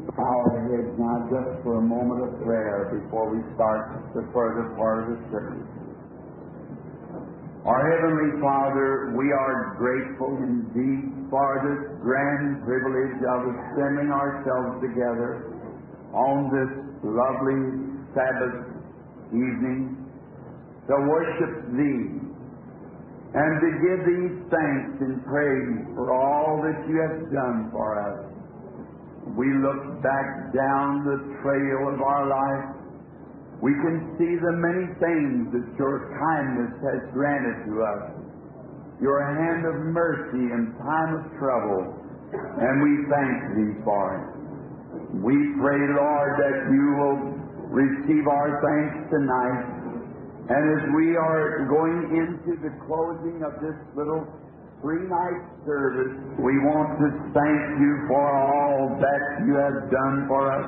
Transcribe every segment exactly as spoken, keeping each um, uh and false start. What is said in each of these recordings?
bow our heads now just for a moment of prayer before we start the further part of the service. Our Heavenly Father, we are grateful indeed for this grand privilege of assembling ourselves together on this lovely Sabbath evening to worship Thee and to give Thee thanks and praise for all that You have done for us. We look back down the trail of our life. We can see the many things that Your kindness has granted to us, Your hand of mercy in time of trouble, and we thank Thee for it. We pray, Lord, that You will receive our thanks tonight, and as we are going into the closing of this little three-night service, we want to thank You for all that You have done for us,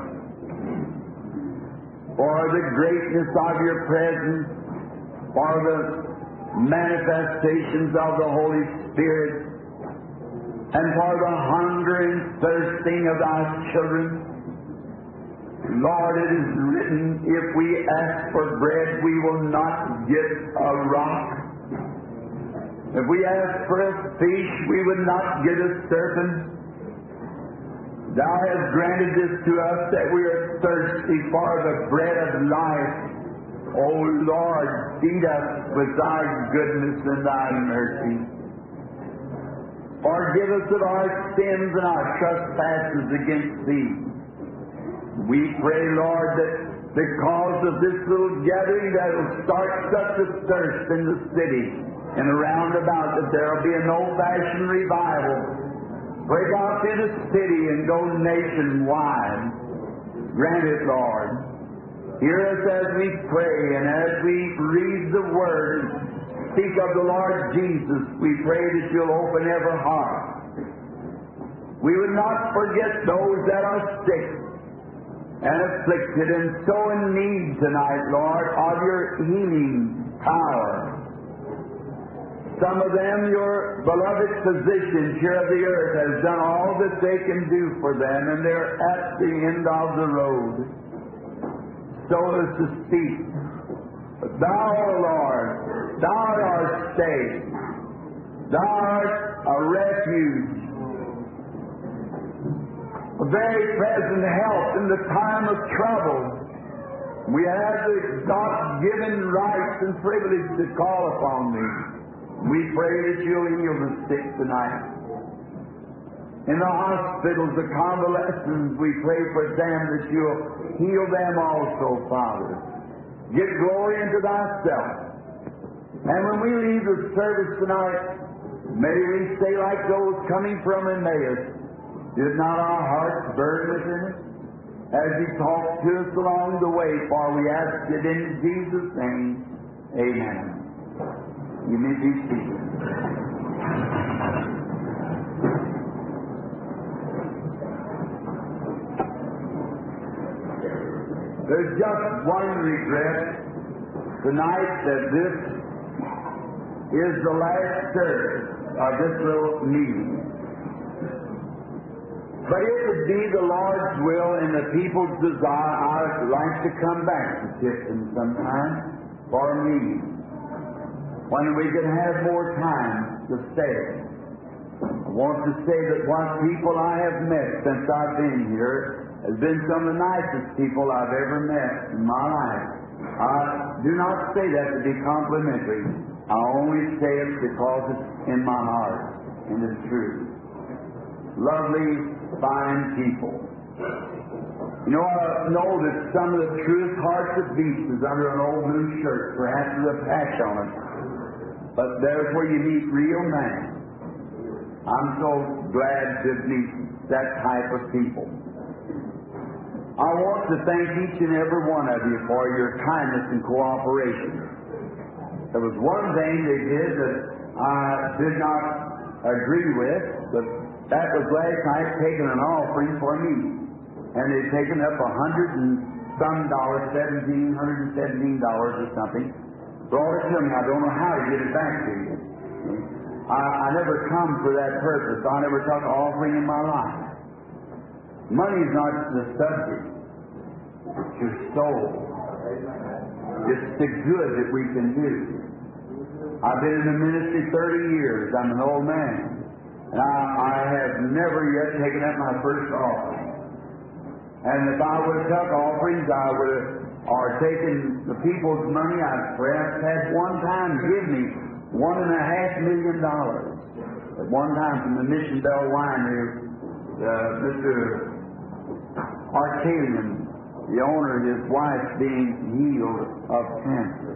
for the greatness of Your presence, for the manifestations of the Holy Spirit, and for the hunger and thirsting of Thy children. Lord, it is written, if we ask for bread, we will not get a rock. If we ask for a fish, we would not get a serpent. Thou hast granted this to us that we are thirsty for the bread of life. O Lord, feed us with Thy goodness and Thy mercy. Forgive us of our sins and our trespasses against Thee. We pray, Lord, that because of this little gathering that will start such a thirst in the city and around about, that there will be an old-fashioned revival break out through the city and go nationwide. Grant it, Lord. Hear us as we pray, and as we read the Word, speak of the Lord Jesus, we pray that You'll open every heart. We would not forget those that are sick and afflicted and so in need tonight, Lord, of Your healing power. Some of them, Your beloved physicians here of the earth, has done all that they can do for them, and they're at the end of the road, so as to speak. But Thou, O Lord, Thou art our stay. Thou art a refuge, a very present help in the time of trouble. We have the God-given rights and privilege to call upon Thee. We pray that You'll heal the sick tonight. In the hospitals, the convalescents, we pray for them that You'll heal them also, Father. Get glory into Thyself. And when we leave the service tonight, may we say like those coming from Emmaus, did not our hearts burn within us as He talked to us along the way? For we ask it in Jesus' name. Amen. You may be seated. There's just one regret tonight, that this is the last service of this little meeting. But it would be the Lord's will and the people's desire. I'd like to come back to Tifton sometime for a meeting, when we can have more time to stay. I want to say that what people I have met since I've been here has been some of the nicest people I've ever met in my life. I do not say that to be complimentary. I only say it because it's in my heart, and it's true. Lovely, fine people. You know, I know that some of the truest hearts that beats is under an old blue shirt, perhaps with a patch on it. But there's where you meet real man. I'm so glad to meet that type of people. I want to thank each and every one of you for your kindness and cooperation. There was one thing they did that I did not agree with, but that was last night taking an offering for me. And they'd taken up a hundred and some dollars, seventeen hundred and seventeen dollars or something. Brought it to me. I don't know how to get it back to you. I, I never come for that purpose. I never took an offering in my life. Money's not the subject. It's your soul. It's the good that we can do. I've been in the ministry thirty years. I'm an old man. And I, I have never yet taken up my first offering. And if I would have took offerings, I would have, or taken the people's money, I've perhaps had one time give me one and a half million dollars. At one time from the Mission Bell Winery, uh, Mister Arcadian, the owner, his wife being healed of cancer.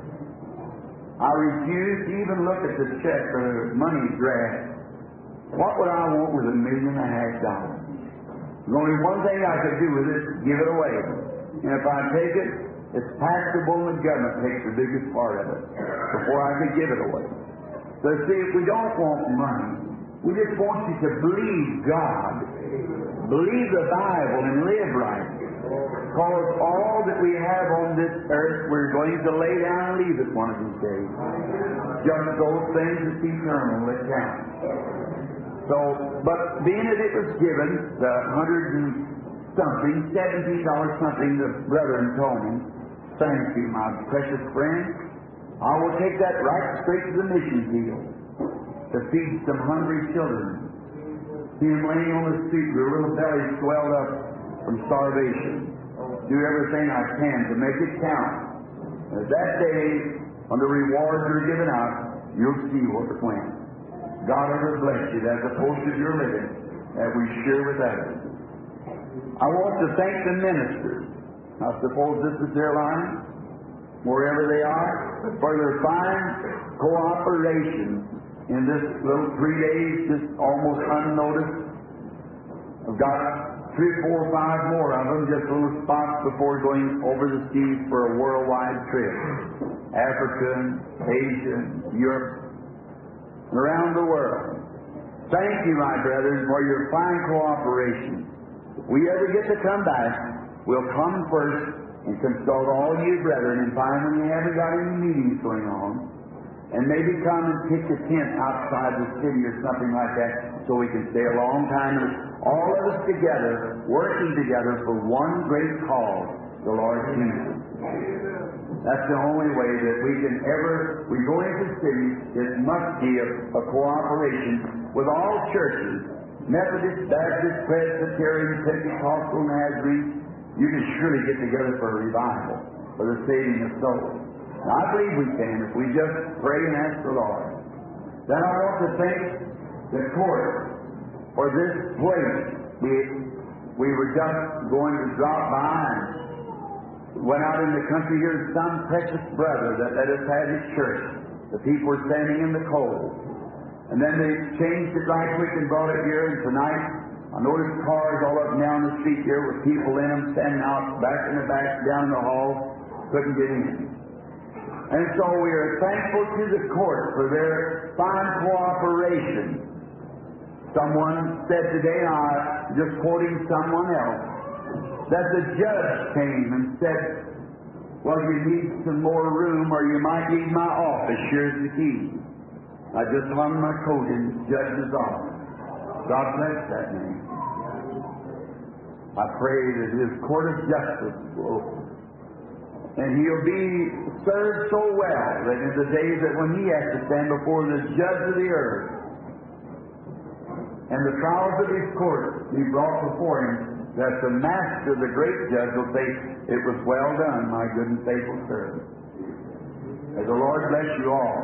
I refused to even look at the check or the money draft. What would I want with a million and a half dollars? There's only one thing I could do with it, give it away. And if I take it, it's taxable and the government takes the biggest part of it before I could give it away. So see, if we don't want money, we just want you to believe God, believe the Bible and live right. Because all that we have on this earth, we're going to lay down and leave it one of these days. Just those things that's eternal that count. So, but being that it was given, the hundred and something, seventeen dollars something, the brethren told me, thank you, my precious friend. I will take that right straight to the mission field to feed some hungry children. See them laying on the street with their little bellies swelled up from starvation. Do everything I can to make it count. And that day, when the rewards are given out, you'll see what it went. God ever bless you as opposed to your living that we share with others. I want to thank the ministers. I suppose this is their line, wherever they are, for their fine cooperation in this little three days, just almost unnoticed. I've got three, four, five more of them, just little spots before going over the seas for a worldwide trip. Africa, Asia, Europe, around the world. Thank you, my brethren, for your fine cooperation. If we ever get to come back, we'll come first and consult all you brethren and find when you haven't got any meetings going on, and maybe come and pitch a tent outside the city or something like that so we can stay a long time, and all of us together, working together for one great cause, the Lord Jesus. That's the only way that we can ever, we go into cities, it must be a, a cooperation with all churches, Methodist, Baptist, Presbyterian, Pentecostal, Nazarene. You can surely get together for a revival, for the saving of souls. And I believe we can if we just pray and ask the Lord. Then I want to thank the court for this place. We, we were just going to drop by and went out in the country here, some precious brother that let us have his church. The people were standing in the cold. And then they changed it right quick and brought it here, and tonight I noticed cars all up and down the street here with people in them, standing out back in the back, down in the hall, couldn't get in. And so we are thankful to the court for their fine cooperation. Someone said today, I'm just quoting someone else, that the judge came and said, well, you need some more room or you might need my office. Here's the key. I just hung my coat in the judge's office. God bless that man. I pray that his court of justice will open. And he'll be served so well that in the days that when he has to stand before the judge of the earth and the trials of his court be brought before him, that the master, the great judge, will say, it was well done, my good and faithful servant. May the Lord bless you all.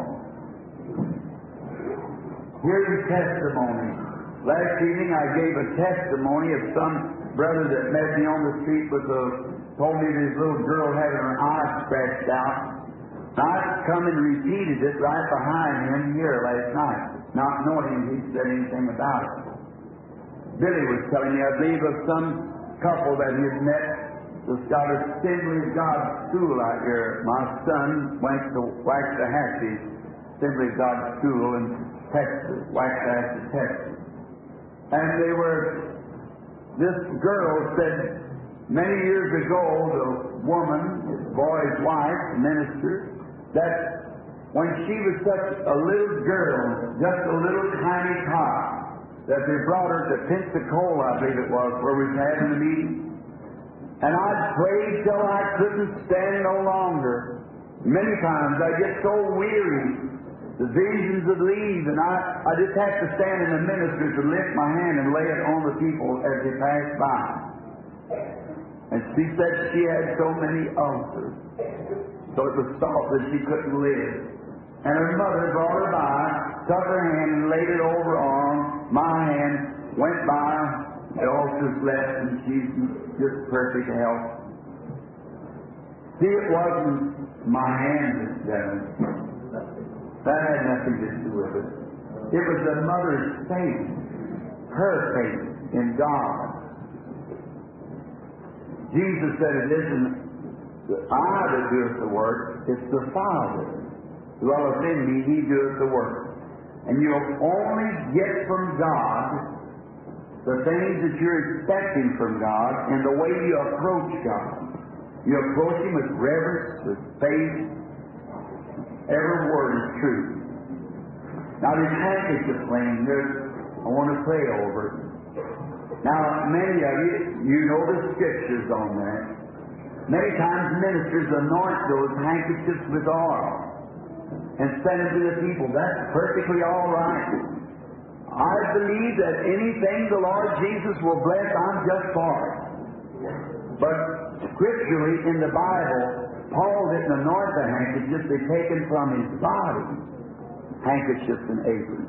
Here's your testimony. Last evening I gave a testimony of some brother that met me on the street with a, told me this little girl having her eye scratched out. And I come and repeated it right behind him here last night, not knowing he said anything about it. Billy was telling me, I believe, of some couple that he had met that's got a Assembly of God school out here. My son went to Waxahachie Assembly of God school in Texas, Waxahachie, Texas. And they were, this girl said, many years ago, the woman, his boy's wife, minister, that when she was such a little girl, just a little tiny tot, that they brought her to Pensacola, I believe it was, where we was having the meeting. And I'd prayed till I couldn't stand no longer. Many times I get so weary, the visions would leave, and I, I just have to stand in the ministry to lift my hand and lay it on the people as they passed by. And she said she had so many ulcers, so it was thought that she couldn't live. And her mother brought her by, took her hand and laid it over on my hand, went by, the ulcers left, and she's just perfect health. See, it wasn't my hand that done it. That had nothing to do with it. It was the mother's faith, her faith in God. Jesus said, it isn't I that doeth the work, it's the Father. Dwelleth in me, He doeth the work. And you'll only get from God the things that you're expecting from God and the way you approach God. You approach Him with reverence, with faith. Every word is true. Now this handkerchief thing, I want to pray over it. Now many of you, you know the scriptures on that. Many times ministers anoint those handkerchiefs with oil and send them to the people. That's perfectly all right. I believe that anything the Lord Jesus will bless, I'm just for it. But scripturally in the Bible, Paul didn't anoint the handkerchiefs, they're taken from his body, handkerchiefs and aprons.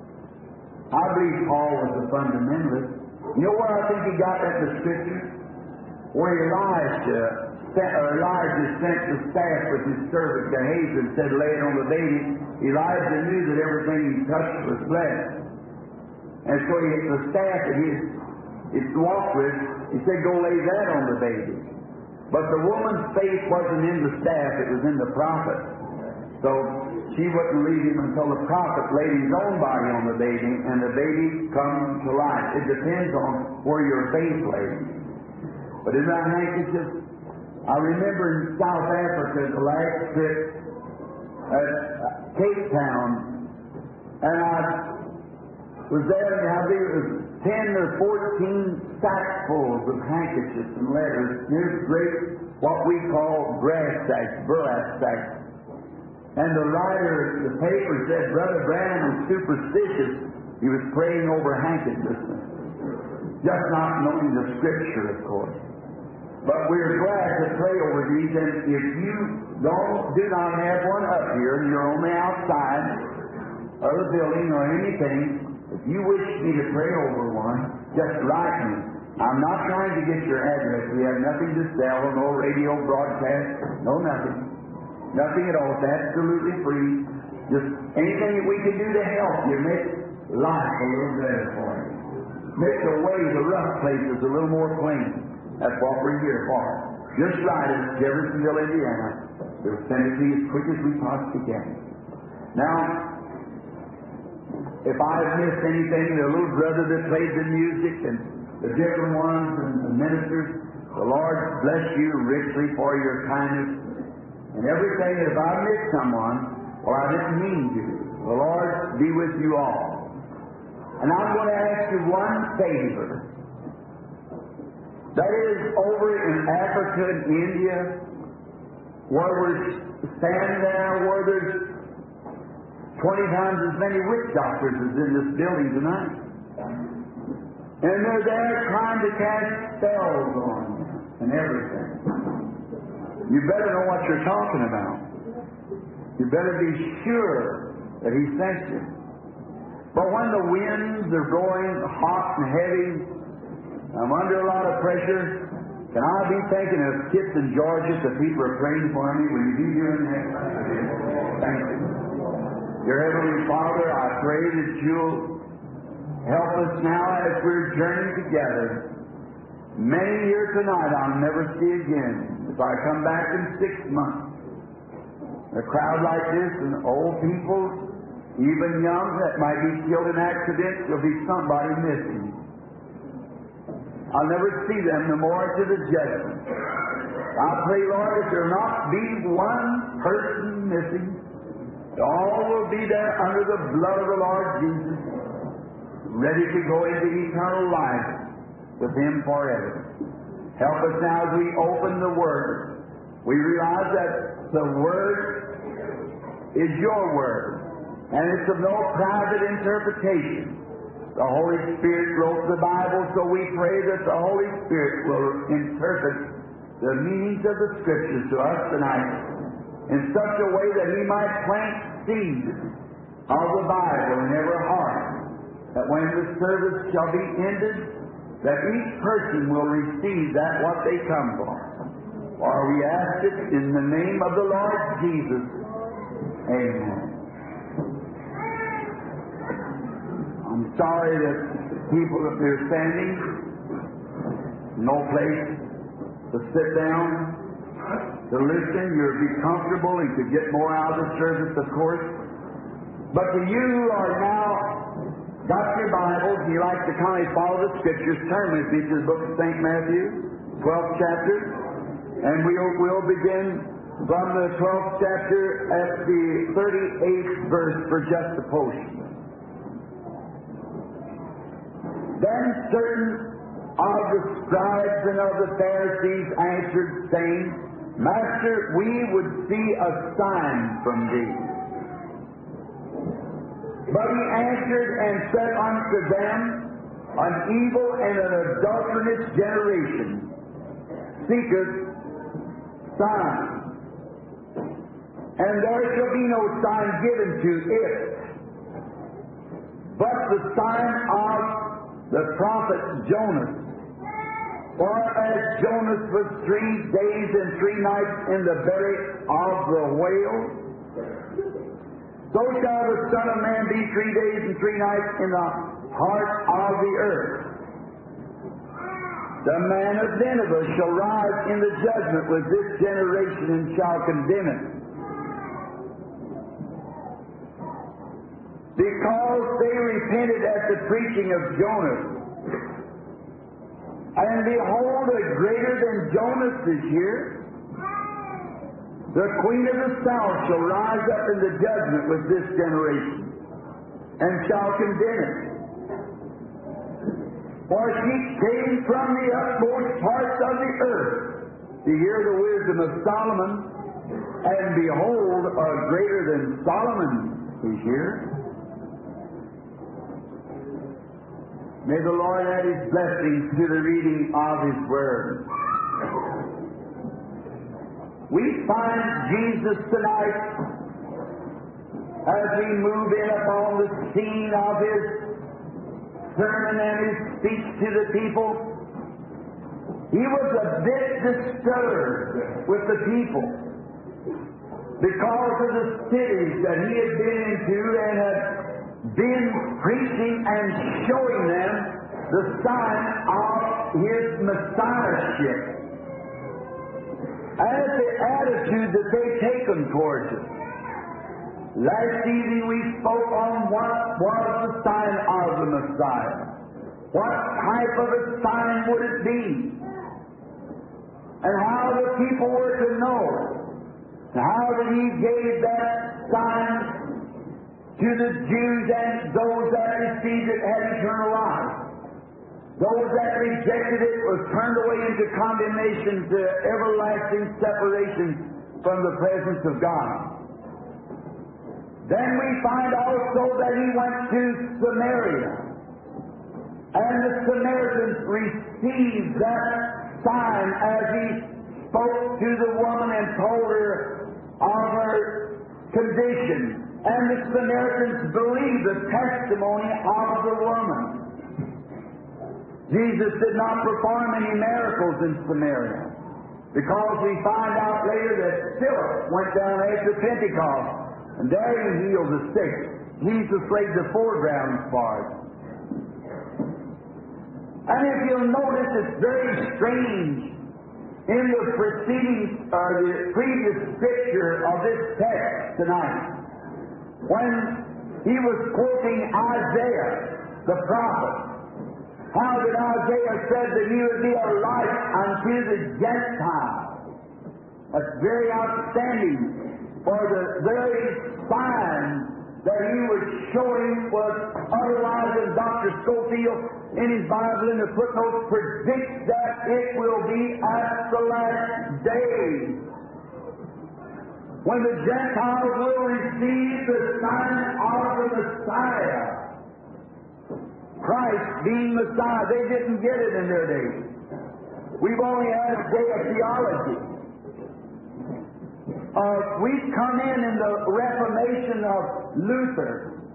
I believe Paul was a fundamentalist. You know where I think he got that in the scripture? Where Elijah sent, or Elijah sent the staff with his servant Gehazi and said, lay it on the baby. Elijah knew that everything he touched was blessed. And so he, the staff that he had walked with, he said, go lay that on the baby. But the woman's faith wasn't in the staff, it was in the prophet. So she wouldn't leave him until the prophet laid his own body on the baby, and the baby comes to life. It depends on where your faith lays. But in that handkerchief, I remember in South Africa, the last trip at Cape Town, and I was there, and I believe it was ten or fourteen sackfuls of handkerchiefs and letters. Here's great, what we call brass sacks, burlap sacks. And the writer of the paper said Brother Branham was superstitious. He was praying over handkerchiefs, just not knowing the Scripture, of course. But we're glad to pray over these, and if you don't, do not have one up here, and you're on the outside of the building or anything, if you wish me to pray over one, just write me. I'm not trying to get your address. We have nothing to sell, no radio broadcast, no nothing. Nothing at all. It's absolutely free. Just anything that we can do to help you make life a little better for you. Make the way, the rough places a little more clean. That's what we're here for. Just write it, Jeffersonville, Indiana. We'll send it to you as quick as we possibly can. Now, if I've missed anything, the little brother that plays the music and the different ones and the ministers, the Lord bless you richly for your kindness. And everything, if I miss someone, well, I didn't mean to. The Lord be with you all. And I'm going to ask you one favor. That is, over in Africa and India, where we're standing there, where there's twenty times as many witch doctors as in this building tonight. And they're there trying to cast spells on you and everything. You better know what you're talking about. You better be sure that He sent you. But when the winds are blowing hot and heavy, I'm under a lot of pressure, can I be thinking of Kitson, Georgia, the people are praying for me? Will you be doing that? Thank you. Dear Heavenly Father, I pray that You'll help us now as we're journeying together. Many here tonight I'll never see again. If I come back in six months, a crowd like this and old people, even young, that might be killed in accidents, there'll be somebody missing. I'll never see them no more to the judgment. I pray, Lord, that there not be one person missing. All will be there under the blood of the Lord Jesus. ready to go into eternal life with Him forever. Help us now as we open the Word. We realize that the Word is your Word, and it's of no private interpretation. The Holy Spirit wrote the Bible, so we pray that the Holy Spirit will interpret the meanings of the Scriptures to us tonight in such a way that He might plant seeds of the Bible in every heart, that when the service shall be ended, that each person will receive that what they come for. For we ask it in the name of the Lord Jesus. Amen. I'm sorry that people, if they're standing, no place to sit down, to listen, you'll be comfortable and could get more out of the service, of course. But to you who are now got your Bibles and you like to kind of follow the Scriptures, turn with me to the book of Saint Matthew, twelfth chapter, and we'll, we'll begin from the twelfth chapter at the thirty-eighth verse for just a portion. Then certain of the scribes and of the Pharisees answered, saying, Master, we would see a sign from thee. But he answered and said unto them, An evil and an adulterous generation seeketh signs, and there shall be no sign given to it, but the sign of the prophet Jonas. For as Jonas was three days and three nights in the belly of the whale, so shall the Son of Man be three days and three nights in the heart of the earth. The man of Nineveh shall rise in the judgment with this generation and shall condemn it, because they repented at the preaching of Jonas. And behold, a greater than Jonas is here. The queen of the south shall rise up in the judgment with this generation, and shall condemn it. For she came from the utmost parts of the earth to hear the wisdom of Solomon, and behold, a greater than Solomon is here. May the Lord add His blessings to the reading of His Word. We find Jesus tonight as we move in upon the scene of His sermon and His speech to the people. He was a bit disturbed with the people because of the cities that He had been into and had been preaching and showing them the sign of His Messiahship and the attitude that they taken towards it. Last evening we spoke on what was the sign of the Messiah. What type of a sign would it be? And how the people were to know. And how that He gave that sign to the Jews and those that received it had eternal life. Those that rejected it was turned away into condemnation to everlasting separation from the presence of God. Then we find also that He went to Samaria, and the Samaritans received that sign as He spoke to the woman and told her of her condition. And the Samaritans believed the testimony of the woman. Jesus did not perform any miracles in Samaria, because we find out later that Philip went down after Pentecost, and there He healed the sick. Jesus laid the foreground for it. And if you'll notice, it's very strange in the preceding, or the previous scripture of this text tonight, when he was quoting Isaiah, the prophet, how that Isaiah said that He would be a light unto the Gentiles. That's very outstanding, for the very sign that he was showing was otherwise, and Doctor Schofield in his Bible in the footnotes predicts that it will be at the last days when the Gentiles will receive the sign of the Messiah. Christ being Messiah. They didn't get it in their day. We've only had a day of theology. Uh, we've come in in the Reformation of Luther.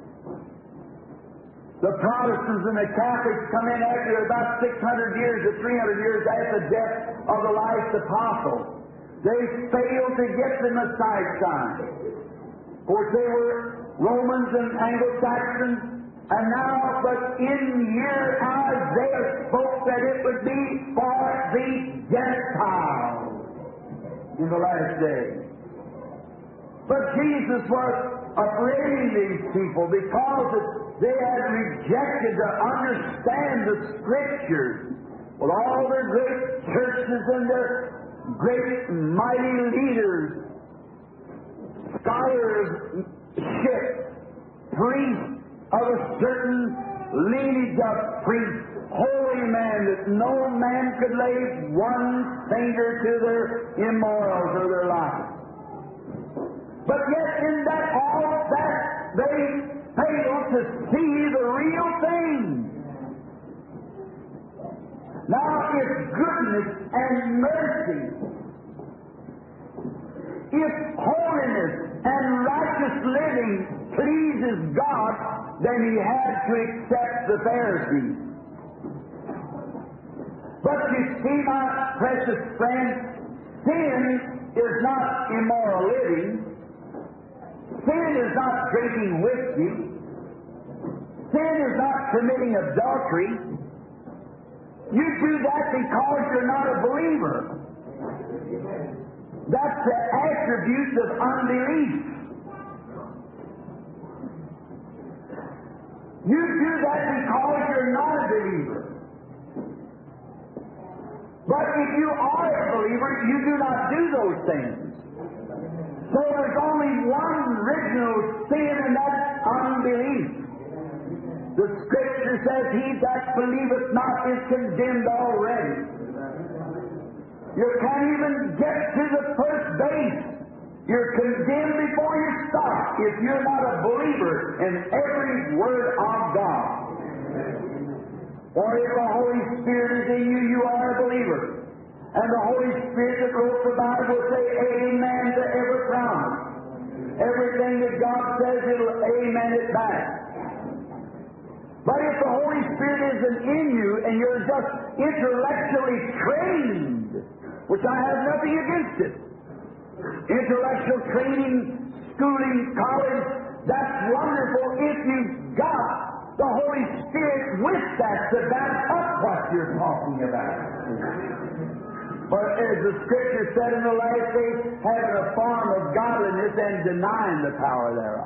The Protestants and the Catholics come in after about six hundred years or three hundred years after the death of the last apostle. They failed to get the Messiah sign. Of course, they were Romans and Anglo-Saxons, and now, but in here Isaiah spoke that it would be for the Gentiles in the last days. But Jesus was upbraiding these people because they had rejected to understand the Scriptures with all their great churches and their great mighty leaders, scholars, priests of a certain lineage of priests, holy men that no man could lay one finger to their immorals or their lives. But yet in that all that they fail to see the real thing. Now if goodness and mercy, if holiness and righteous living pleases God, then he had to accept the Pharisees. But you see, my precious friend, sin is not immoral living. Sin is not drinking whiskey. Sin is not committing adultery. You do that because you're not a believer. That's the attributes of unbelief. You do that because you're not a believer. But if you are a believer, you do not do those things. So there's only one original sin, and that's unbelief. The Scripture says, he that believeth not is condemned already. You can't even get to the first base. You're condemned before you start if you're not a believer in every word of God. For if the Holy Spirit is in you, you are a believer. And the Holy Spirit that wrote the Bible will say amen to every promise. Everything that God says, it'll amen it back. But if the Holy Spirit isn't in you and you're just intellectually trained, which I have nothing against it, intellectual training, schooling, college, that's wonderful if you've got the Holy Spirit with that to back up what you're talking about. But as the Scripture said in the last days, having a form of godliness and denying the power thereof.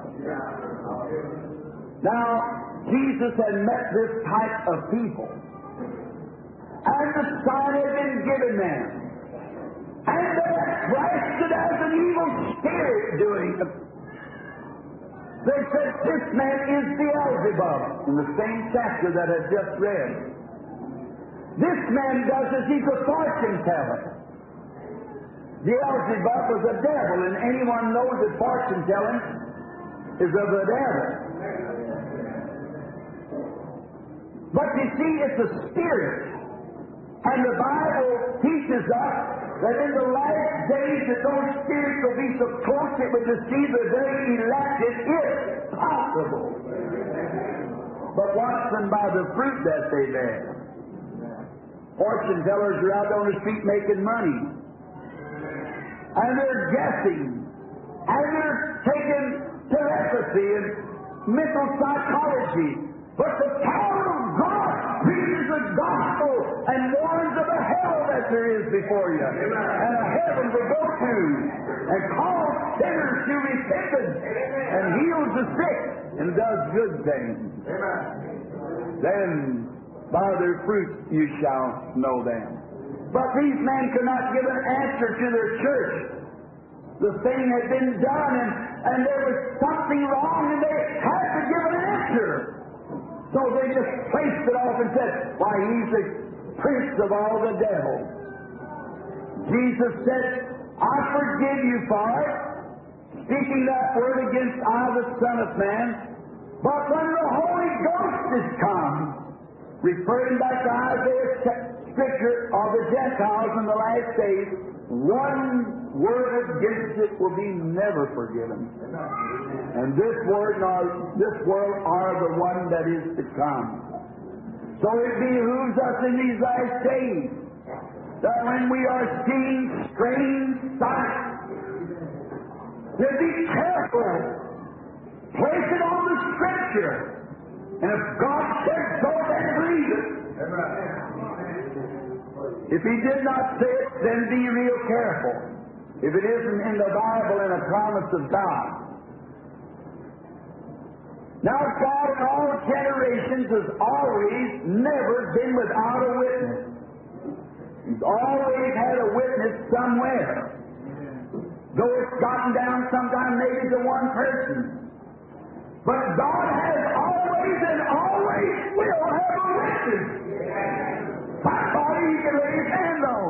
Now, Jesus had met this type of people, and the sign had been given them. And they had flashed it as an evil spirit doing it. They said, this man is Beelzebub, in the same chapter that I just read. This man does as he's a fortune teller. Beelzebub was a devil, and anyone knows that fortune telling is of the devil. But you see, it's a spirit. And the Bible teaches us that in the last days that those spirits will be so close it would deceive the very elected if possible. But watch them by the fruit that they bear. Fortune tellers are out on the street making money. And they're guessing. And they're taking telepathy and mental psychology. But the power of God preaches the gospel and warns of a hell that there is before you. Amen. And a heaven to go to. And calls sinners to repentance. And heals the sick. And does good things. Amen. Then by their fruits you shall know them. But these men could not give an answer to their church. the thing had been done, and, and there was something wrong, and they had to give an answer. So they just placed it off and said, why, he's the prince of all the devils. Jesus said, I forgive you for it, speaking that word against I, the Son of Man. But when the Holy Ghost is come, referring back to Isaiah's scripture of the Gentiles in the last days, one word against it will be never forgiven. And this word nor this world are the one that is to come. So it behooves us in these last days that when we are seeing strange sights, to be careful. Place it on the Scripture. And if God said so, then believe it. If He did not say it, then be real careful. If it isn't in the Bible and a promise of God. Now, God in all generations has always never been without a witness. He's always had a witness somewhere. Though it's gotten down sometime maybe to one person. But God has always and always will have a witness. Somebody He can lay His hand on.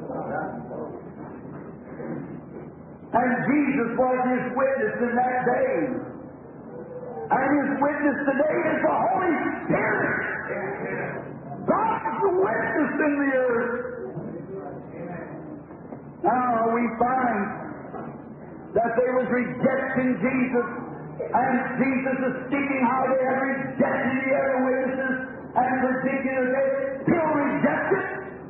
And Jesus was His witness in that day. And His witness today is the Holy Spirit. God's the witness in the earth. Now we find that they was rejecting Jesus, and Jesus is speaking how they have rejected the other witnesses, and predicting that they still reject it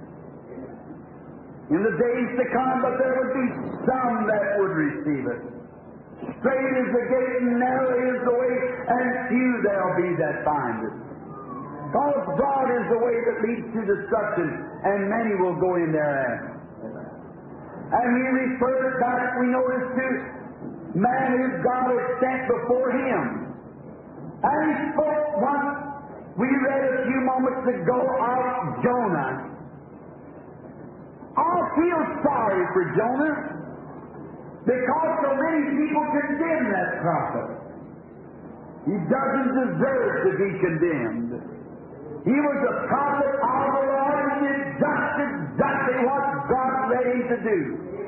in the days to come, but there would be some that would receive it. Straight is the gate and narrow is the way, and few there'll be that find it. Because broad is the way that leads to destruction, and many will go in thereafter. And He referred back, we notice, to man who God had sent before Him. And He spoke once, we read a few moments ago, of Jonah. I feel sorry for Jonah, because so many people condemn that prophet. He doesn't deserve to be condemned. He was a prophet of the Lord, and did just exactly what God led him to do.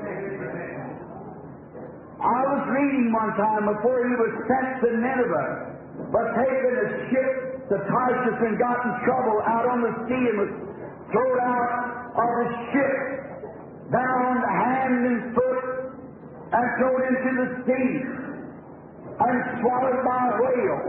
I was reading one time before he was sent to Nineveh, but taken a ship to Tarshish and got in trouble out on the sea and was thrown out of the ship, bound hand and foot, and thrown into the sea, and swallowed by a whale.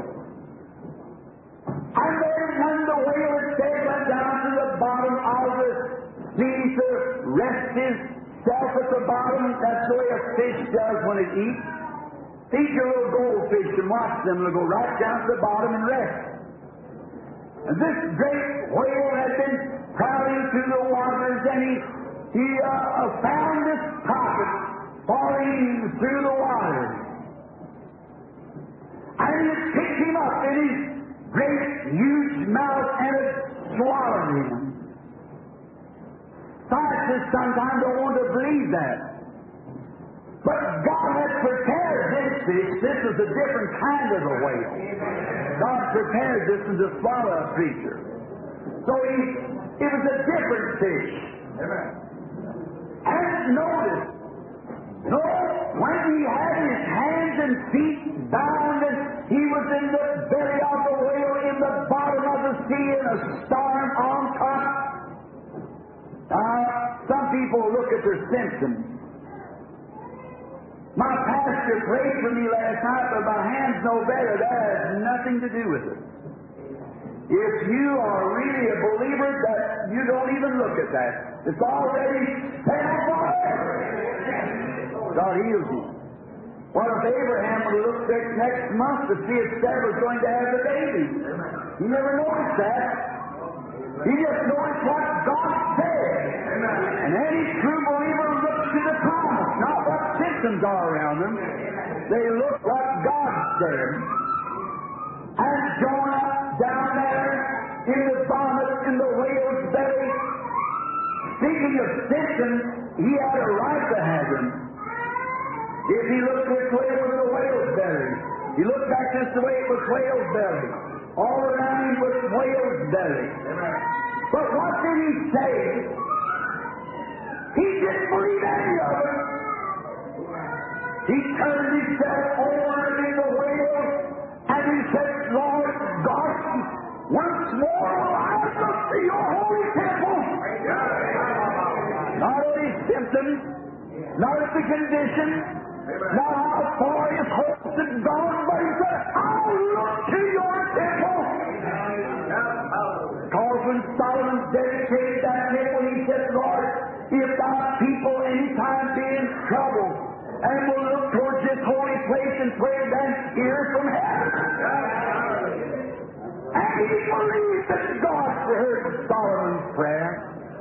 And then when the whale said went down to the bottom of the sea to rest himself at the bottom, that's the way a fish does when it eats. Eat your little goldfish and watch them, they'll go right down to the bottom and rest. And this great whale had been prowling through the waters, and he, he uh, found this prophet falling through the waters. And he picked him up in his great, huge mouth and it swallowed him. Scientists sometimes don't want to believe that. But God had prepared this fish. This is a different kind of a whale. God prepared this to swallow a creature. So he, it was a different fish. Amen. And notice, notice when he had his hands and feet bound and he was in the belly of the whale in the bottom of the sea in a storm on top. Uh, some people look at their symptoms. My pastor prayed for me last night, but my hand's no better. That has nothing to do with it. If you are really a believer, that you don't even look at that. It's already settled forever. God heals you. What if Abraham would look back next month to see if Sarah was going to have a baby? He never noticed that. He just noticed what God said. And any true believer looks to the promise, not what symptoms are around them. They look what God said. And Jonah down there in the vomit in the whale's belly, speaking of symptoms, he had a right to have them. If he looked this way, it was a whale's belly. He looked back this way, it was whale's belly. All around him was whale's belly. But what did he say? He didn't believe any of it. He turned himself over to the whale and he said, Lord God, once more will I look to your holy temple. Not at his symptoms, not at the condition, not how far his hopes had gone, but he said, I'll look to your temple. Because when Solomon dedicated that temple, he said, Lord, if thy people any time be in trouble, and will look towards this holy place and pray, then hear from heaven. And he believed that God heard Solomon's prayer.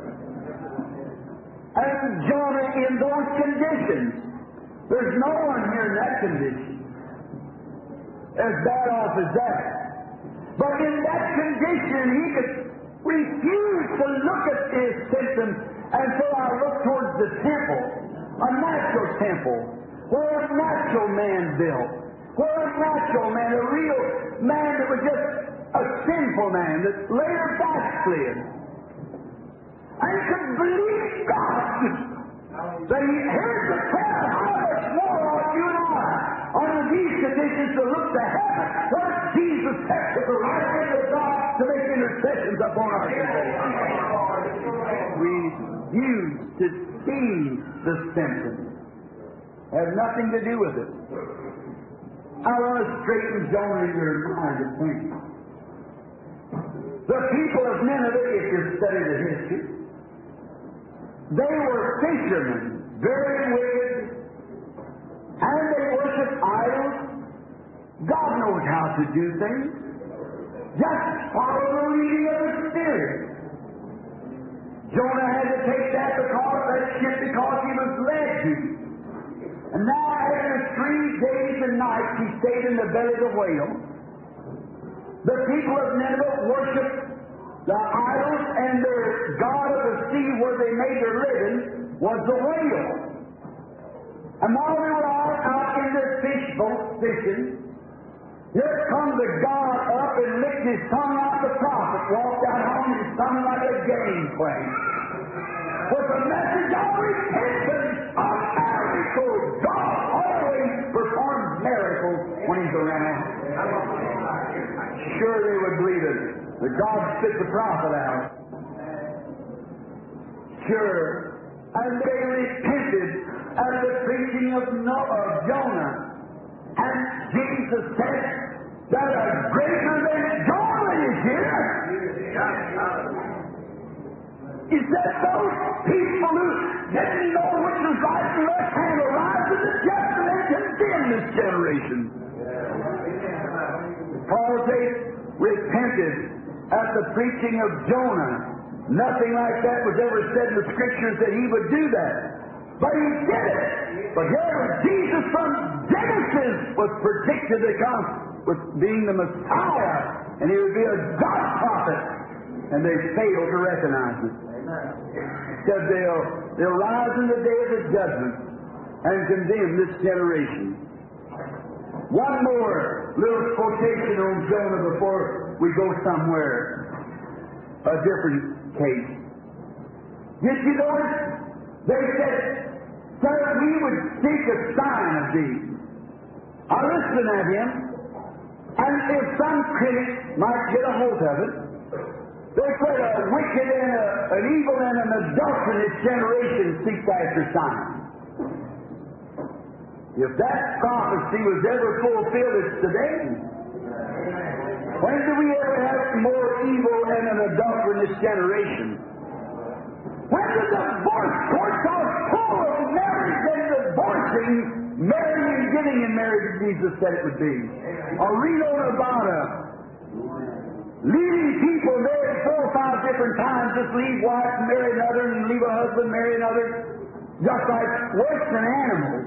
And Jonah in those conditions, there's no one here in that condition as bad off as that. But in that condition, he could refuse to look at his symptoms, and so I look towards the temple, a natural temple, where a natural man built, where a natural man, a real man that was just a sinful man that later backslid. And could believe God that he heard the prayer. How much more ought you and I, under these conditions, to look to heaven, where Jesus sits at the right hand of God to make intercessions upon our behalf. We used to see the symptoms. Had nothing to do with it. I want to straighten Jonah in your mind of thinking. The people of Nineveh, if you study the history, they were fishermen, very wicked, and they worshiped idols. God knows how to do things. Just follow the leading of the Spirit. Jonah had to take that because that ship because he was led to. And now after three days and nights he stayed in the belly of the whale. The people of Nineveh worshiped the idols, and their god of the sea where they made their living was the whale. And while they were all out in their fish boat fishing, here comes the god up and licked his tongue out the prophet, walked out home and his tongue like a game play. With a message of repentance, of miracles. God always performs miracles when he's around. Sure they would believe it. That God spit the prophet out. Sure. And they repented at the preaching of, Noah, of Jonah. And Jesus said that a greater than Jonah is here. He said those people who didn't know which was right and left hand arrived at the judgment and condemned this generation. Because they repented at the preaching of Jonah. Nothing like that was ever said in the Scriptures that he would do that. But he did it. But here Jesus from Genesis was predicted to come with being the Messiah, and he would be a God prophet. And they failed to recognize it. Because they'll, they'll rise in the day of the judgment and condemn this generation. One more little quotation on Jonah before we go somewhere. A different case. Did you notice? They said, Sir, we would seek a sign of thee. I listened at him, and if some critic might get a hold of it, they said a wicked and a, an evil and an adulterous generation seeks after signs. If that prophecy was ever fulfilled, it's today. When do we ever have more evil and an adulterous generation? When the divorce courts are full of marriage and divorcing, marrying and getting in marriage, Jesus said it would be. Or Reno, Nevada, leading people married four or five different times, just leave wife and marry another, and leave a husband, marry another, just like worse than animals.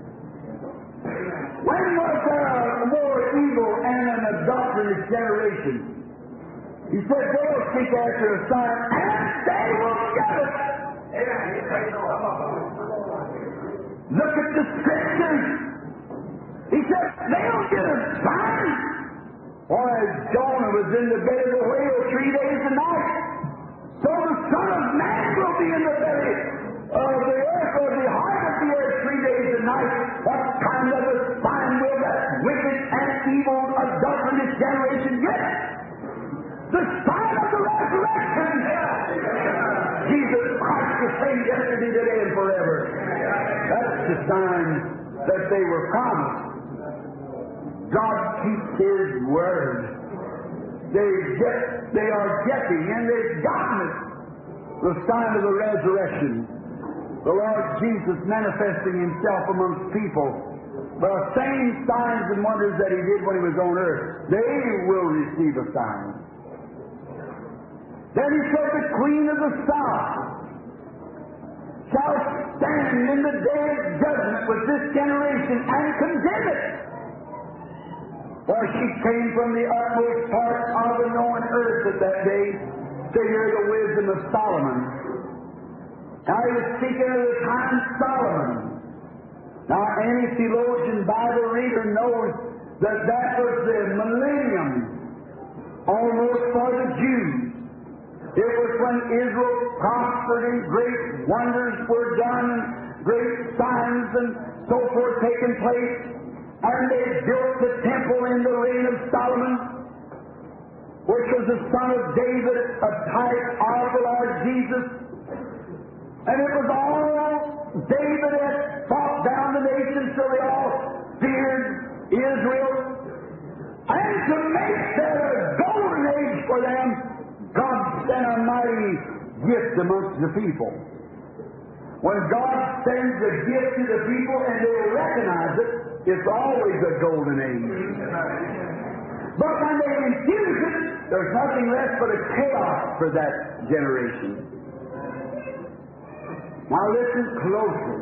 When was there a more evil and an adulterous generation? He said they'll seek after a sign, and they will get it. Look at the Scriptures. He said, they'll get a sign. Why, Jonah was in the belly of the whale three days and nights. So the Son of Man will be in the belly of the earth, or the heart of the earth, three days and nights. What kind of a sign will that wicked and evil, adulterous generation get? The sign of the resurrection. Jesus Christ the same yesterday, today, and forever. That's the sign that they were promised. God keeps His word. They get, they are getting, and they've gotten it. The sign of the resurrection. The Lord Jesus manifesting Himself amongst people. The same signs and wonders that He did when He was on earth. They will receive a sign. Then He said, the Queen of the South shall stand in the day of judgment with this generation and condemn it. For she came from the utmost part of the known earth at that day to hear the wisdom of Solomon. Now he was speaking of the time of Solomon. Now any theologian, Bible reader knows that that was the millennium almost for the Jews. It was when Israel prospered and great wonders were done and great signs and so forth taking place. And they built the temple in the reign of Solomon, which was the son of David, a type of the Lord Jesus. And it was all David had fought down the nations so they all feared Israel. And to make that a golden age for them, God sent a mighty gift amongst the people. When God sends a gift to the people and they recognize it, it's always a golden age. But when they refuse it, there's nothing left but a chaos for that generation. Now listen closely.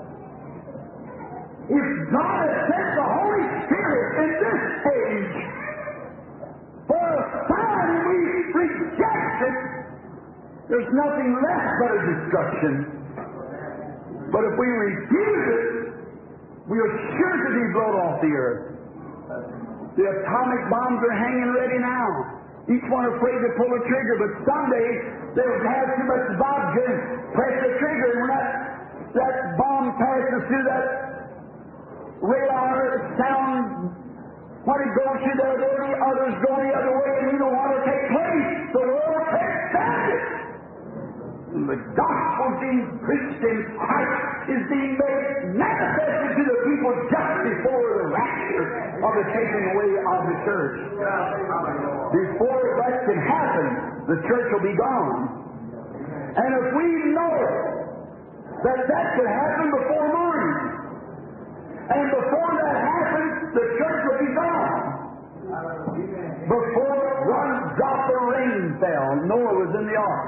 If God has sent the Holy Spirit in this age for a sign and we reject it, there's nothing left but a destruction. But if we refuse it, we are sure to be blown off the earth. The atomic bombs are hanging ready now. Each one afraid to pull a trigger, but someday they'll have too much vodka and press the trigger, and when that, that bomb passes through that radar sound, when it goes through their way, the others go the other way, and we don't want to take place. The world can't stand it. And the gospel being preached in Christ is being made manifested to the people just before the rapture of the taking away of the church. Before that can happen, the church will be gone. And if we know that that could happen before morning, and before that happens, the church will be gone. Before one drop of rain fell, Noah was in the ark.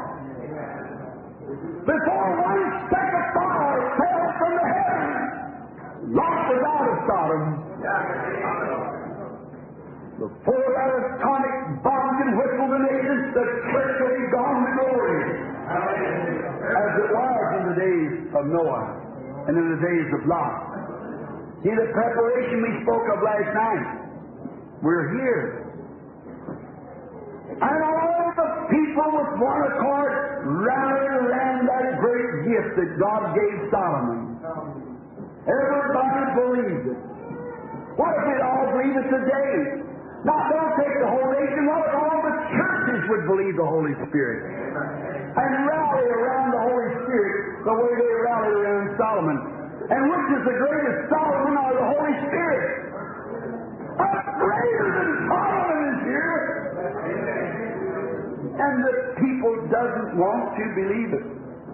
Before one speck of fire fell from the heavens, Lot was out of Sodom. Before that atomic bomb can whistle the nations, the church will be gone to glory. As it was in the days of Noah and in the days of Lot. See the preparation we spoke of last night? We're here. And all the people with one accord rallied around that great gift that God gave Solomon. Everybody believed it. What if we all believe it today? Now, don't take the whole nation. What if all the churches would believe the Holy Spirit? And rally around the Holy Spirit the way they rallied around Solomon. And which is the greatest, Solomon or the Holy Spirit? A greater than Solomon is here. And the people doesn't want to believe it.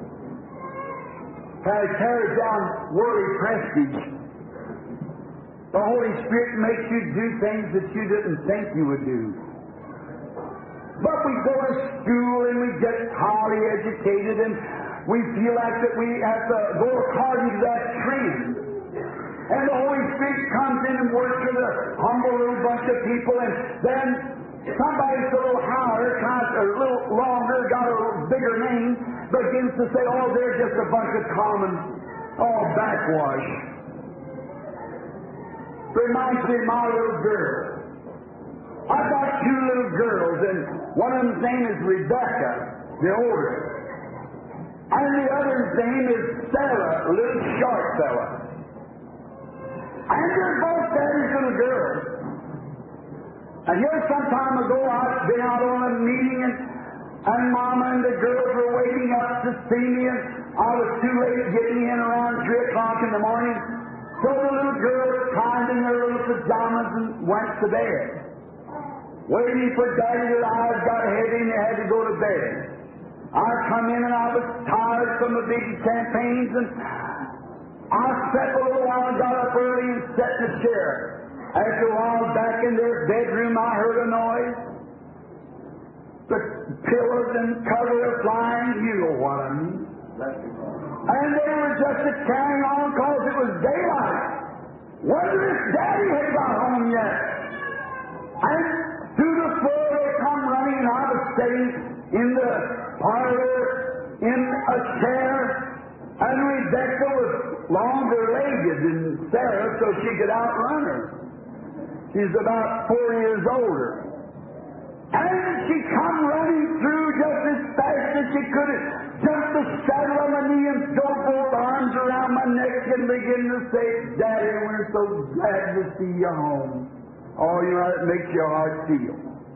Kind of carries down worldly prestige. The Holy Spirit makes you do things that you didn't think you would do. But we go to school and we get highly educated and we feel like that we have to go according to that trend. And the Holy Spirit comes in and works with a humble little bunch of people, and then somebody's a little higher, tries a little longer, got a little bigger name, begins to say, oh, they're just a bunch of common Oh, backwash. Reminds me of my little girl. I've got two little girls, and one of them's name is Rebecca, the oldest. And the other's name is Sarah, a little short fella. And they're both daddy's little girls. And here some time ago, I'd been out on a meeting, and, and Mama and the girls were waiting up to see me, and I was too late getting in around three o'clock in the morning. So the little girls climbed in their little pajamas and went to bed. Waiting for Daddy till the eyes got heavy and they had to go to bed. I come in and I was tired from the big campaigns, and I slept a little while and got up early and sat in the chair. After a while, back in their bedroom, I heard a noise. The pillows and covers are flying. You know what I mean. And they were just a carrying on because it was daylight. Wonder if Daddy had got home yet. And through the floor they come running, and I was sitting in the parlor in a chair, and Rebecca was longer-legged than Sarah, so she could outrun her. She's about four years older. And she come running through just as fast as she could, jumped the saddle on my knee and threw both arms around my neck and began to say, Daddy, we're so glad to see you home. Oh, you know, it makes your heart feel.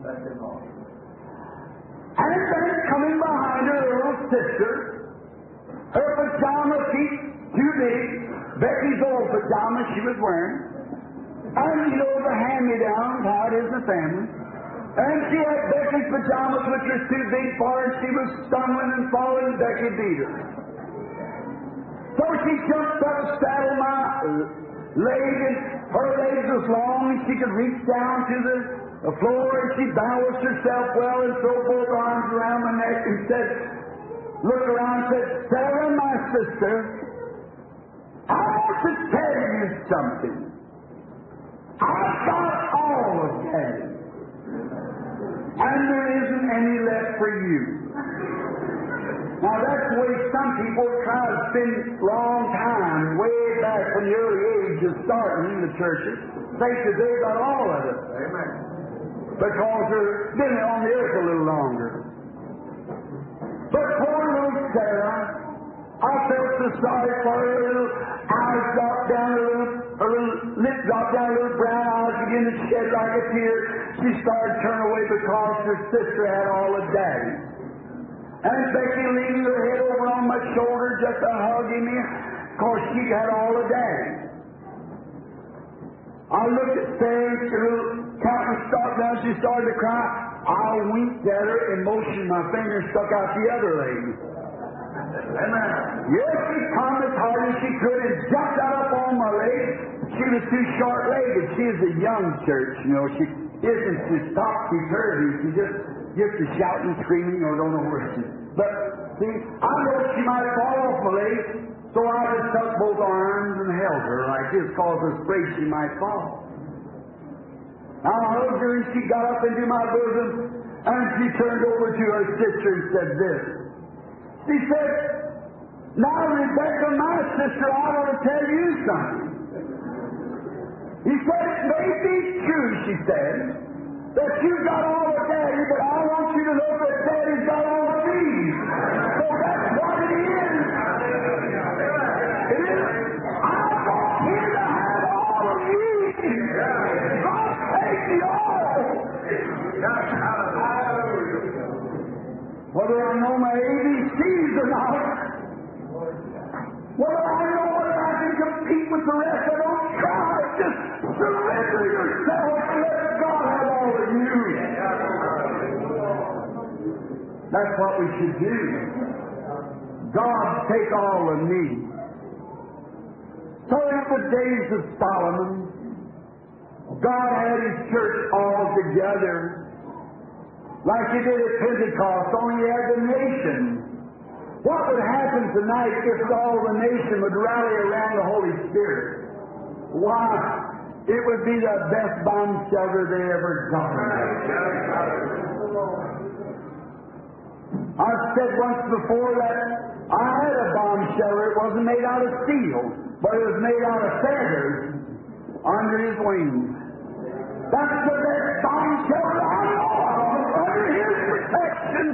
And then coming behind her little sister, her pajama feet too big, Becky's old pajamas she was wearing, and you know the hand-me-downs, how it is in the family. And she had Becky's pajamas, which were too big for her, and she was stumbling and falling, and Becky beat her. So she jumped up and saddled my leg, and her legs was long, and she could reach down to the, the floor, and she balanced herself well and threw both arms around my neck and said, looked around and said, Sarah, my sister, I want to tell you something. I've got all of Daddy, and there isn't any left for you. Now that's the way some people try to spend long time, way back from the early age of starting in the churches, think that they got all of it. Amen. Because they're been on the earth a little longer. But poor little Sarah, I felt so sorry for her. Her little eyes dropped down, her little, her little lip dropped down, her little brown eyes began to shed like a tear. She started to turn away because her sister had all of Daddy. And Becky leaning her head over on my shoulder just to hug me, because she had all of Daddy. I looked at Sarah, and her little countenance stopped down, she started to cry. I winked at her and motioned my finger and stuck out the other leg. Amen. Yes, she come as hard as she could and jumped out up on my leg. She was too short-legged. She is a young church, you know. She isn't just topsy-turvy. She just gets to shouting, screaming, or don't know where she is. But, see, I know she might fall off my leg, so I just took both arms and held her like this, because I was afraid she might fall. Now I hugged her, and she got up into my bosom, and she turned over to her sister and said this. She said, now, Rebecca, my sister, I want to tell you something. He said, it may be true, she said, that you got all of Daddy, but I want you to know that Daddy's got all of me. So that's what it is. It is. I want him to have all of me. God take the all. Whether I know my A B Cs or not, whether I know whether I can compete with the rest, I don't try. Just surrender yourself and let God have all of you. That's what we should do. God take all of me. So in the days of Solomon, God had His church all together. Like He did at Pentecost, only He had the nation. What would happen tonight if all the nation would rally around the Holy Spirit? Why, it would be the best bomb shelter they ever got. I've said once before that I had a bomb shelter. It wasn't made out of steel, but it was made out of feathers under his wings. That's the best bomb shelter I know of, under his protection.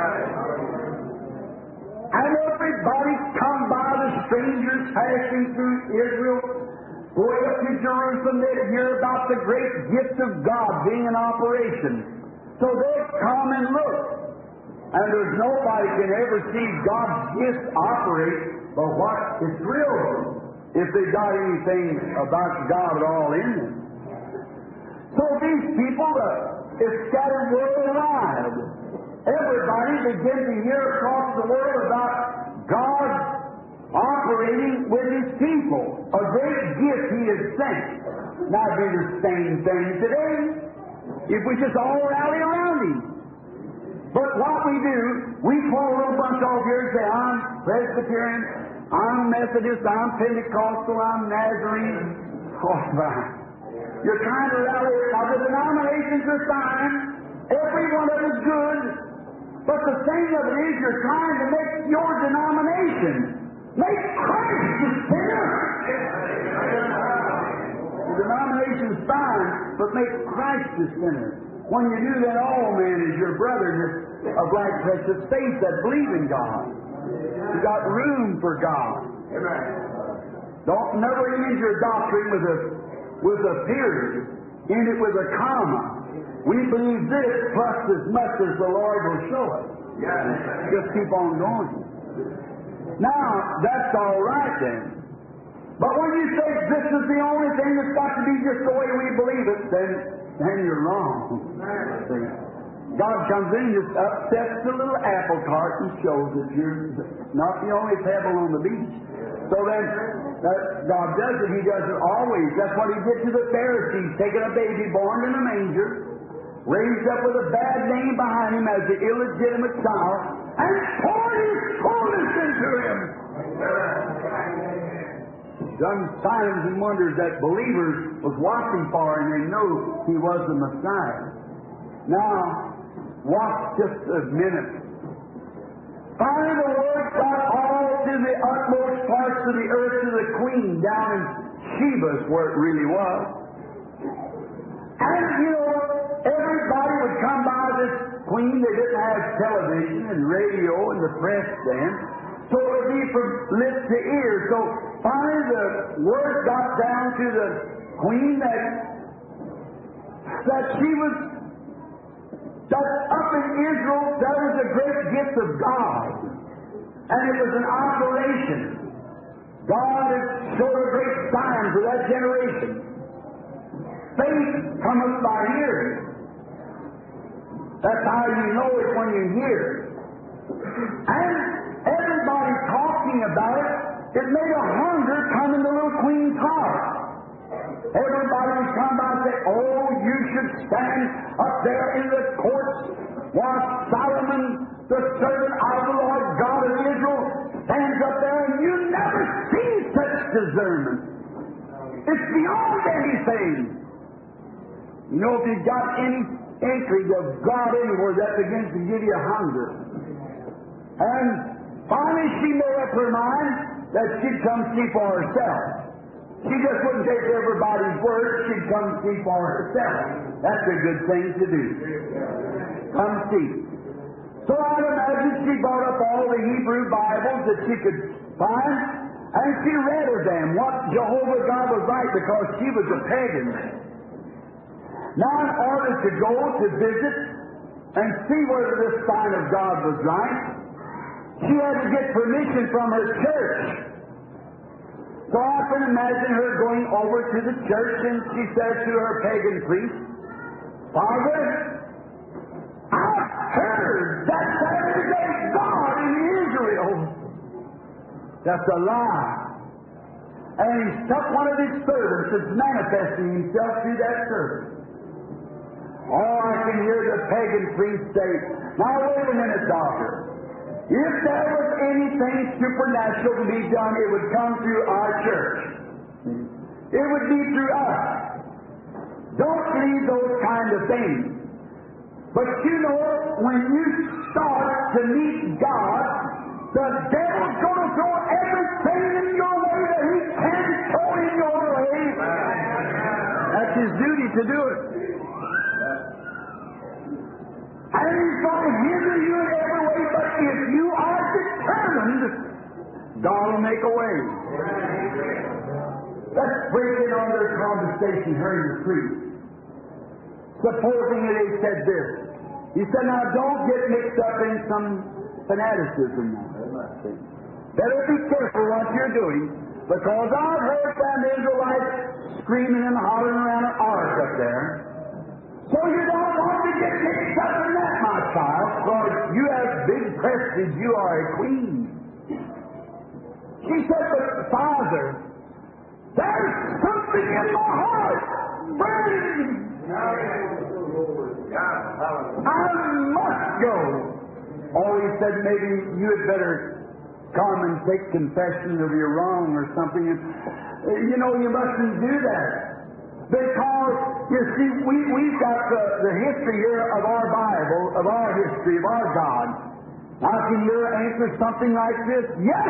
And everybody come by, the strangers passing through Israel, going up to Jerusalem, they'd hear about the great gift of God being in operation. So they'd come and look. And there's nobody can ever see God's gift operate but what it's real if they got anything about God at all in them. So these people uh, is scattered worldwide. Everybody began to hear across the world about God operating with His people. A great gift He has sent. Now do the same thing today if we just all rally around Him. But what we do, we pull a little bunch over here and say, I'm Presbyterian, I'm Methodist, I'm Pentecostal, I'm Nazarene. Oh, fine. You're trying to rally. Now the denominations are fine. Every one of them is good. But the thing of it is, you're trying to make your denomination make Christ the center. The denomination's fine, but make Christ the center. When you do that, all man is your brother of like precious faith that believe in God. You got room for God. Don't never use your doctrine with a with a period. End it with a comma. We believe this plus as much as the Lord will show us. Just keep on going. Now, that's all right then. But when you say this is the only thing that's got to be just the way we believe it, then, then you're wrong. God comes in and just upsets the little apple cart and shows that you're not the only pebble on the beach. So then, that God does it. He does it always. That's what He did to the Pharisees, taking a baby born in a manger, raised up with a bad name behind him as the illegitimate child, and poured His fullness into him. Done signs and wonders that believers was watching for, and they knew He was the Messiah. Now, watch just a minute. Finally, the Lord got all to the utmost parts of the earth to the queen down in Sheba's where it really was. And, you know, everybody would come by this queen. They didn't have television and radio and the press then. So it would be from lip to ear. So finally the word got down to the queen that, that she was, that up in Israel there was a great gift of God. And it was an operation. God had showed a great sign for that generation. Faith cometh by hearing. That's how you know it when you hear. And everybody talking about it, it made a hunger come into little Queen's heart. Everybody would come by and say, oh, you should stand up there in the courts while Solomon, the servant of the Lord God of Israel, stands up there, and you never see such discernment. It's beyond anything. You know, if you've got any inkling of God anywhere, that begins to give you a hunger. And finally she made up her mind that she'd come see for herself. She just wouldn't take everybody's word, she'd come see for herself. That's a good thing to do. Come see. So I'd imagine she brought up all the Hebrew Bibles that she could find, and she read of them, what Jehovah God was like, because she was a pagan. Now, in order to go to visit and see whether this sign of God was right, she had to get permission from her church. So I can imagine her going over to the church, and she says to her pagan priest, Father, I've heard that there is a God in Israel. That's a lie. And he stuck one of his servants that's manifesting himself through that servant. Oh, I can hear the pagan priest say, now wait a minute, doctor. If there was anything supernatural to be done, it would come through our church. It would be through us. Don't believe those kind of things. But you know, when you start to meet God, The devil's going to throw everything in your way that he can throw in your way. That's his duty to do it. And he's going to hinder you in every way, but if you are determined, God will make a way. Let's break in on their conversation here in the street. Supposing that he said this. He said, now don't get mixed up in some fanaticism now. Better be careful what you're doing, because I've heard some Israelites screaming and hollering around an ark up there. So you don't want to get mixed up in that, my child, because you have big prestige. You are a queen. She said, but Father, there's something in my heart burning. I must go. Oh, he said, maybe you had better come and take confession of your wrong or something. You know, you mustn't do that. Because, you see, we, we've got the, the history here of our Bible, of our history, of our God. Now, can you answer something like this? Yes!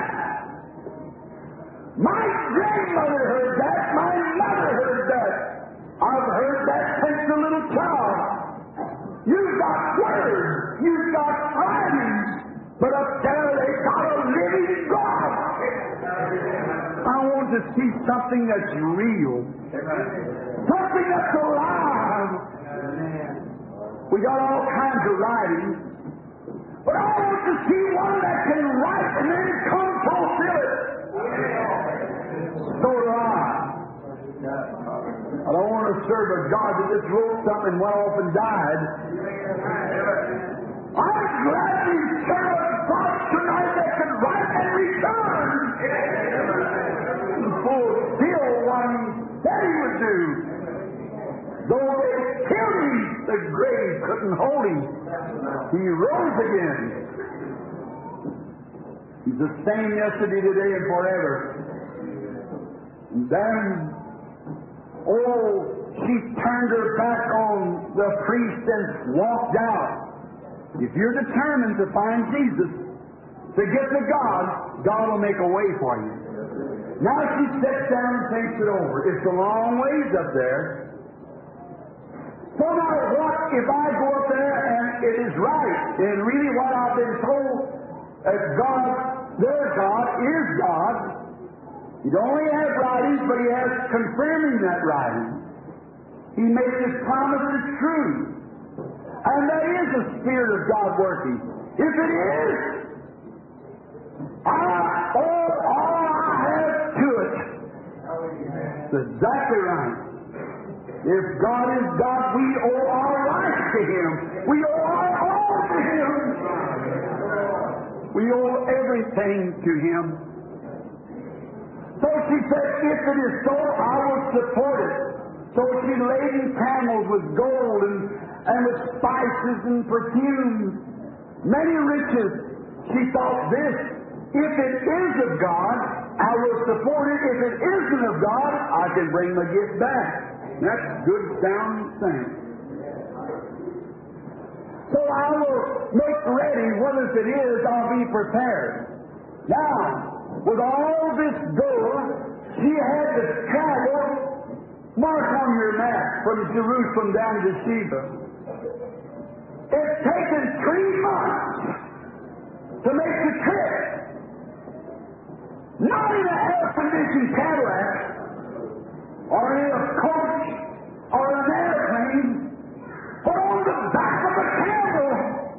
My grandmother heard that. My mother heard that. I've heard that since a little child. You've got words. You've got writings. But up there they've got a living God. I want to see something that's real. Something that's alive. We got all kinds of writings. But I want to see one that can write and then come fulfill it. So do I. I don't want to serve a God that just wrote something and went off and died. I'm glad we serve a God tonight that can write and return and fulfill what He said He would do. Though they killed Him, the grave couldn't hold Him. He rose again. He's the same yesterday, today, and forever. And then, oh, she turned her back on the priest and walked out. If you're determined to find Jesus, to get to God, God will make a way for you. Now she sits down and thinks it over. It's a long ways up there. So now what if I go up there and it is right, and really what I've been told, that God, their God, is God. He don't only have writings, but He has confirming that writing. He made His promises true. And that is the Spirit of God working. If it is, I owe all I have to it. That's exactly right. If God is God, we owe our life to Him. We owe our all to Him. We owe everything to Him. So she said, if it is so, I will support it. So she laden camels with gold and, and with spices and perfumes, many riches. She thought this, if it is of God, I will support it. If it isn't of God, I can bring my gift back. That's good sound sense. So I will make ready, whether it is, I'll be prepared. Now, with all this gold, she had to travel, mark on your map, from Jerusalem down to Sheba. It's taken three months to make the trip. Not in an air-conditioned Cadillac, or in a coach, or an airplane, but on the back of a camel.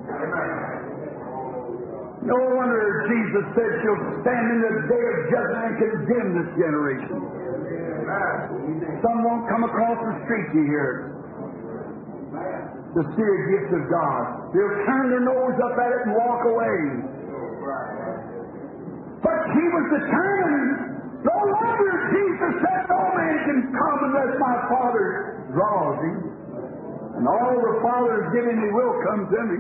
No wonder Jesus said she'll stand in the day of judgment and condemn this generation. Some won't come across the street, you hear it, to see a gift of God. They'll turn their nose up at it and walk away. But she was determined. No wonder Jesus said, no man can come unless my Father draws him. And all the Father has given me will come to me.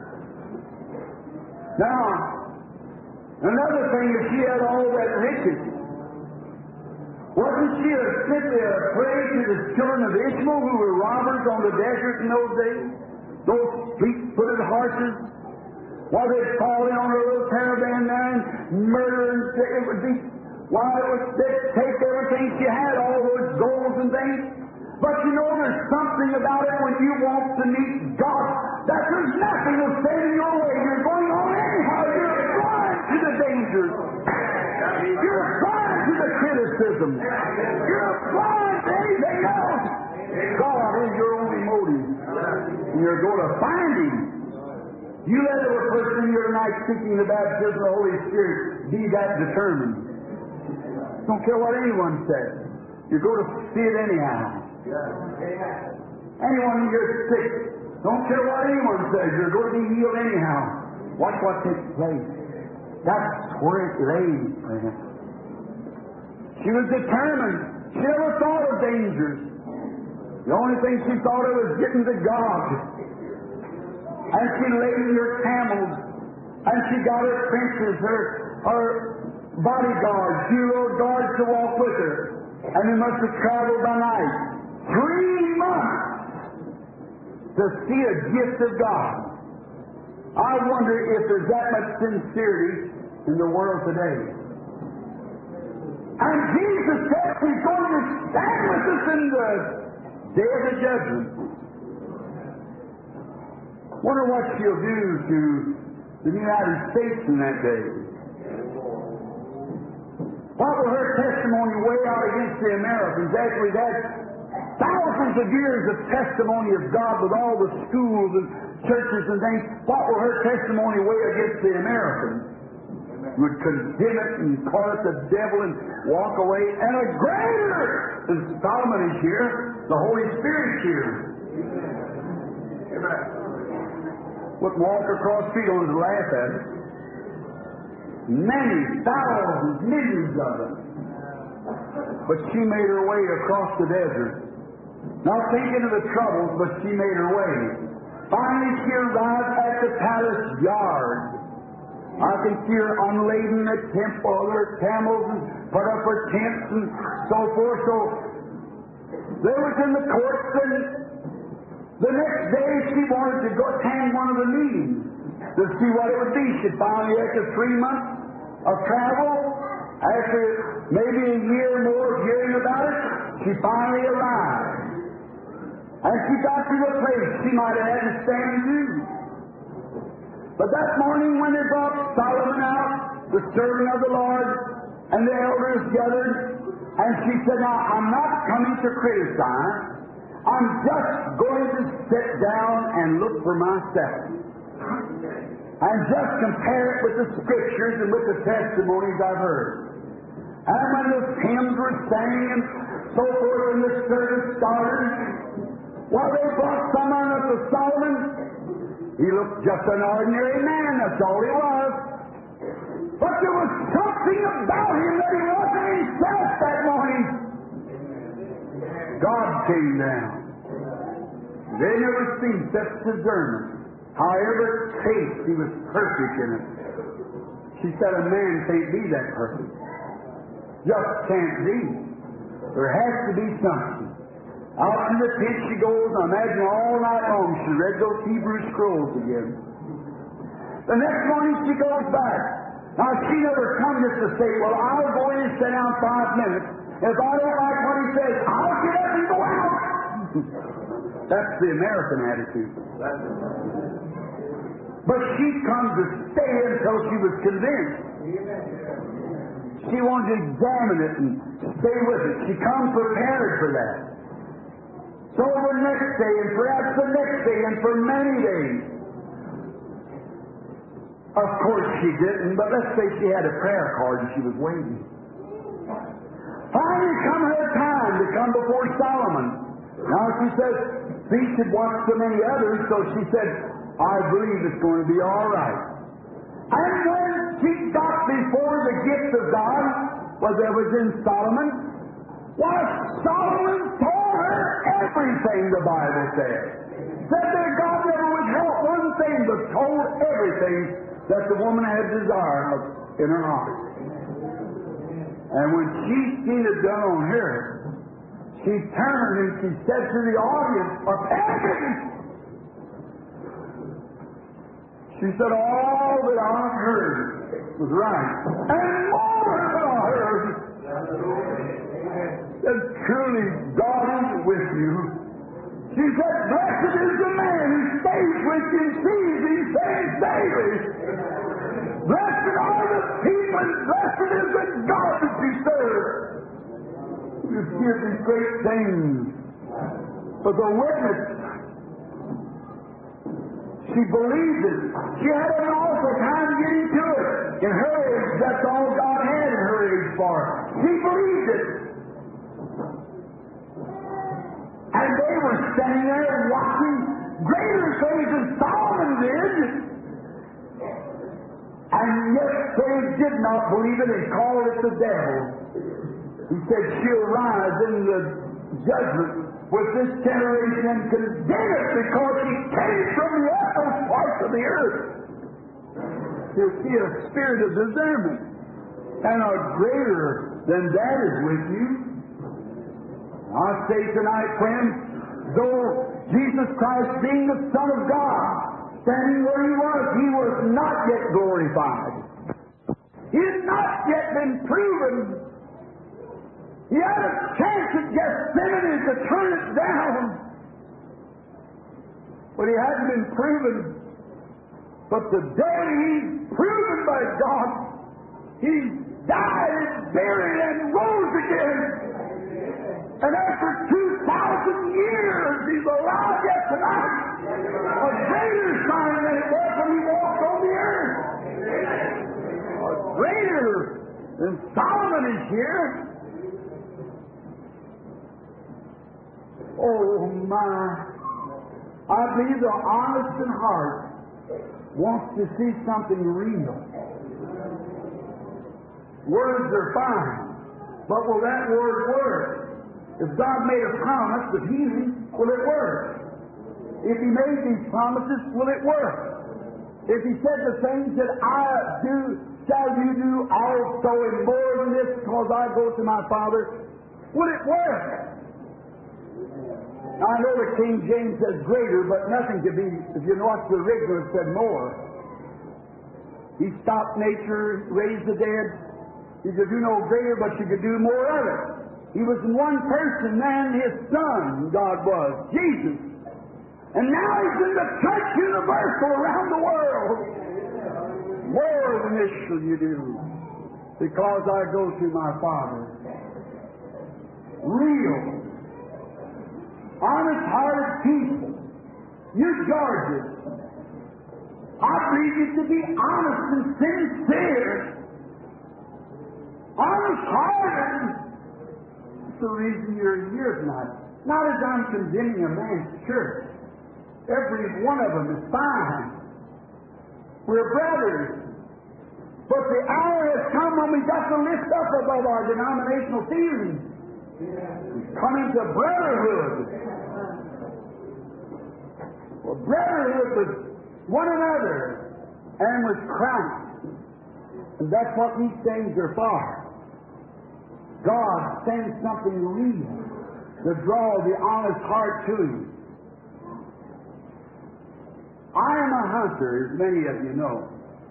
Now, another thing is she had all that riches. Wasn't she a simply a prey to the children of Ishmael who were robbers on the desert in those days? Those fleet-footed horses. Why, they'd fall in on a little caravan there and murder, and it would be, why, it was, they'd take everything she had, all those golds and things. But you know, there's something about it when you want to meet God, that there's nothing will stand in your way. You're going on anyhow. You're blind to the dangers. You're blind to the criticism. You're blind to anything else. God is your only motive. And you're going to find Him. You let a person in here tonight seeking the baptism of the Holy Spirit be that determined. Don't care what anyone says. You're going to see it anyhow. Anyone you're sick, don't care what anyone says, you're going to be healed anyhow. Watch what takes place. That's where it lay for him. She was determined. She never thought of dangers. The only thing she thought of was getting to God. And she laid her camels, and she got her princes, her, her bodyguards, she wrote guards to walk with her. And they must have traveled by night. Three months to see a gift of God. I wonder if there's that much sincerity in the world today. And Jesus said He's going to stand with us in the day of the judgment. Wonder what she'll do to the United States in that day. What will her testimony weigh out against the Americans after we've had thousands of years of testimony of God with all the schools and churches and things? What will her testimony weigh against the Americans? Would condemn it and call it the devil and walk away. And a greater than Solomon is here, the Holy Spirit's here. Amen. Wouldn't walk across the street on to laugh at it. Many thousands, millions of them. But she made her way across the desert. Not thinking of the troubles, but she made her way. Finally, she arrived at the palace yard. I can see her unlading the temple, her camels, and put up her tents and so forth. So they was in the courts, and the next day she wanted to go attend one of the meetings to see what it would be. She finally, after three months of travel, after maybe a year more of hearing about it, she finally arrived. And she got to the place she might have had to stand and do. But that morning when they brought Solomon out, the servant of the Lord, and the elders gathered, and she said, now, I'm not coming to criticize. I'm just going to sit down and look for myself. And just compare it with the Scriptures and with the testimonies I've heard. And when the hymns were sang and so forth, and the service started, while they brought someone up to Solomon, he looked just an ordinary man, that's all he was. But there was something about him that he wasn't himself that morning. God came down. They never seen such discernment. However chaste, he was perfect in it. She said a man can't be that perfect. Just can't be. There has to be something. Out in the tent she goes, I imagine all night long she read those Hebrew scrolls again. The next morning she goes back. Now she never come just to say, well, I'll go in and sit down five minutes. If I don't like what he says, I'll get up and go out. That's the American attitude. But she comes to stay until she was convinced. She wanted to examine it and stay with it. She comes prepared for that. So the next day, and perhaps the next day, and for many days. Of course she didn't, but let's say she had a prayer card and she was waiting. Finally come her time to come before Solomon. Now she says, feast had watched so many others, so she said, I believe it's going to be all right. And when she got before the gift of God, well, there was in Solomon, well, Solomon told her everything, the Bible says. Said that God never withheld one thing, but told everything that the woman had desire of in her heart. And when she seen it done on her, she turned and she said to the audience of heaven, She said, all that I heard was right. And more than I heard. That truly God is with you. She said, blessed is the man who stays with you and sees these things daily. Blessed are the people, and blessed is the God that you serve. You hear these great things. But the witness, she believed it. She had an awful time getting to it. In her age, that's all God had in her age for her. She believed it. And they were standing there watching greater things than Solomon did. And yet they did not believe it and called it the devil. He said, she'll rise in the judgment with this generation and condemn it because she came from the utmost parts of the earth. You'll see a spirit of discernment. And a greater than that is with you. I say tonight, friends, though Jesus Christ being the Son of God, standing where He was, He was not yet glorified. He had not yet been proven. He had a chance at Gethsemane to turn it down. But He hadn't been proven. But today He's proven by God. He died and buried and rose again. And after two thousand years, He's alive yet tonight. A greater sign than it was when He walked on the earth. A greater than Solomon is here. Oh my! I believe the honest in heart wants to see something real. Words are fine, but will that word work? If God made a promise of healing, will it work? If He made these promises, will it work? If He said the things that I do, shall you do also and more than this, because I go to my Father, will it work? I know the King James says greater, but nothing could be, if you watch the original, it said more. He stopped nature, raised the dead. He could do no greater, but you could do more of it. He was one person, man, His Son, God was, Jesus. And now He's in the church universal around the world. More than this shall you do, because I go to my Father. Real, honest-hearted people. You Georgians, I believe you to be honest and sincere. Honest-hearted. That's the reason you're here tonight. Not as I'm condemning a man's church. Every one of them is fine. We're brothers. But the hour has come when we've got to lift up above our denominational feelings. We've come into brotherhood. Well, brotherhood with one another and with Christ. And that's what these things are for. God sends something real to draw the honest heart to Him. I am a hunter, as many of you know.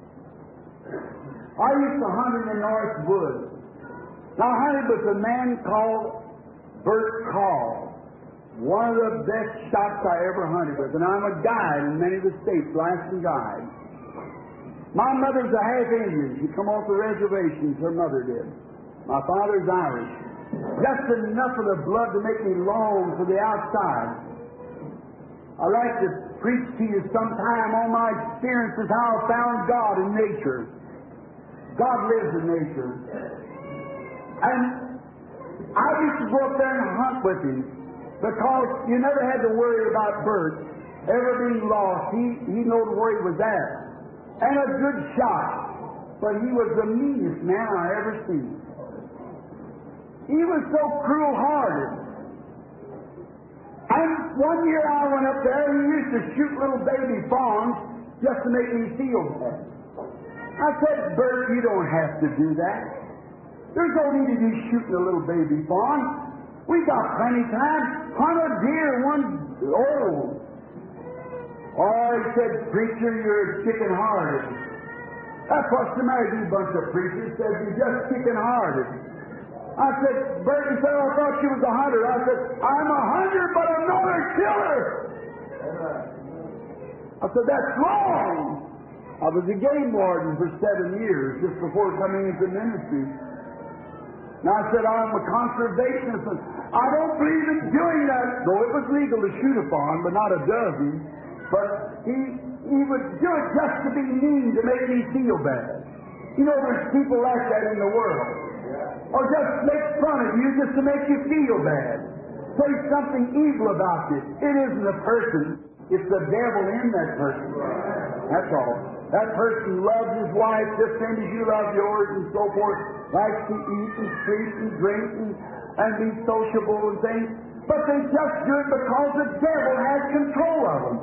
I used to hunt in the North Woods. Now, I hunted with a man called Bert Call, one of the best shots I ever hunted with. And I'm a guide in many of the states, licensed guide. My mother's a half Indian. She come off the reservations, her mother did. My father's Irish. Just enough of the blood to make me long for the outside. I like to preach to you sometime on my experiences how I found God in nature. God lives in nature. And I used to go up there and hunt with Him because you never had to worry about Bert ever being lost. He, he knowed where he was at. And a good shot. But he was the meanest man I ever seen. He was so cruel-hearted. And one year I went up there and he used to shoot little baby fawns just to make me feel bad. I said, Bert, you don't have to do that. There's no need of you shooting a little baby fawn. We got plenty of time. Hunt a deer, one old. Or he said, preacher, you're chicken-hearted. That's what's the matter with you bunch of preachers. Says you're just chicken-hearted. I said, Bert, he said, I thought you was a hunter. I said, I'm a hunter, but I'm not a killer. I said, that's wrong. I was a game warden for seven years, just before coming into ministry. Now I said, I'm a conservationist. And I don't believe in doing that, though it was legal to shoot a fawn, but not a dozen. But he, he would do it just to be mean, to make me feel bad. You know, there's people like that in the world. Or just make fun of you just to make you feel bad. Say something evil about you. It isn't a person. It's the devil in that person. That's all. That person loves his wife just same as you love yours and so forth. Likes to eat and sleep and drink and, and be sociable and things. But they just do it because the devil has control of them.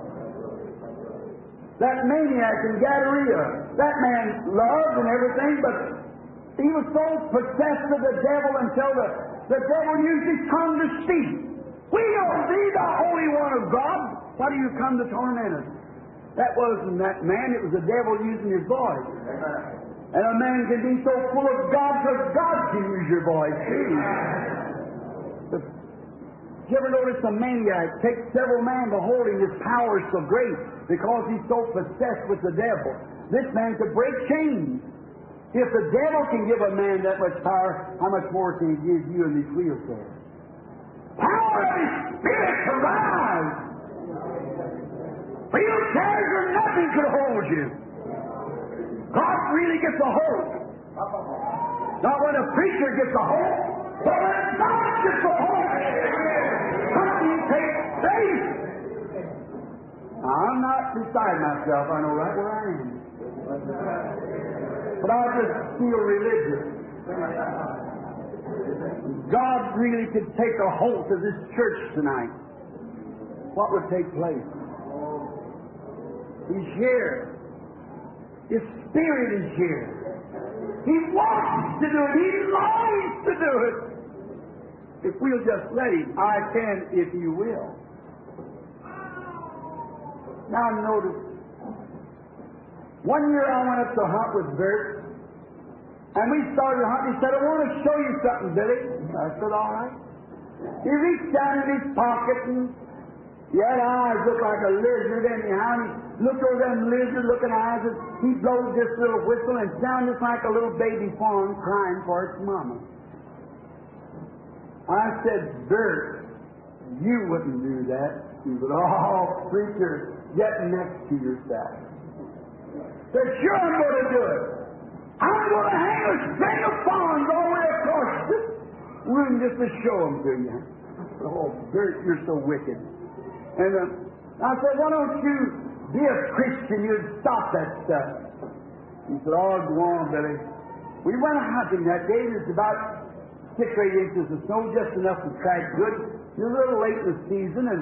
That maniac in Gadara, that man loved and everything, but he was so possessed of the devil until the, the devil used his tongue to speak. We know thee, the Holy One of God. Why do you come to torment us? That wasn't that man, it was the devil using his voice. And a man can be so full of God because God can use your voice too. But did you ever notice a maniac takes several men to hold him? His power is so great because he's so possessed with the devil. This man could break chains. If the devil can give a man that much power, how much more can he give you in these wheelchairs? Power of his spirit to rise. Wheelchairs or nothing could hold you. God really gets a hold. Not when a preacher gets a hold, but when God gets a hold. Something takes place. I'm not beside myself. I know right where I am. But I just feel religious. God really could take a hold of this church tonight. What would take place? He's here. His Spirit is here. He wants to do it. He longs to do it. If we'll just let Him, I can if you will. Now notice, one year I went up to hunt with Bert, and we started hunting. He said, I want to show you something, Billy. I said, all right. He reached down in his pocket, and he had eyes look like a lizard anyhow. And he looked over them lizard-looking eyes, and he blowed this little whistle and sounded like a little baby fawn crying for its mama. I said, Bert, you wouldn't do that. He said, oh, preacher, get next to yourself. I said, sure I'm going to do it. I'm going to hang a string of fawns all the way across this room just to show them to you. Oh, Bert, you're so wicked. And uh, I said, why don't you be a Christian? You'd stop that stuff. He said, oh, go on, Billy. We went hunting that day. It was about six or eight inches of snow, just enough to track good. It was a little late in the season, and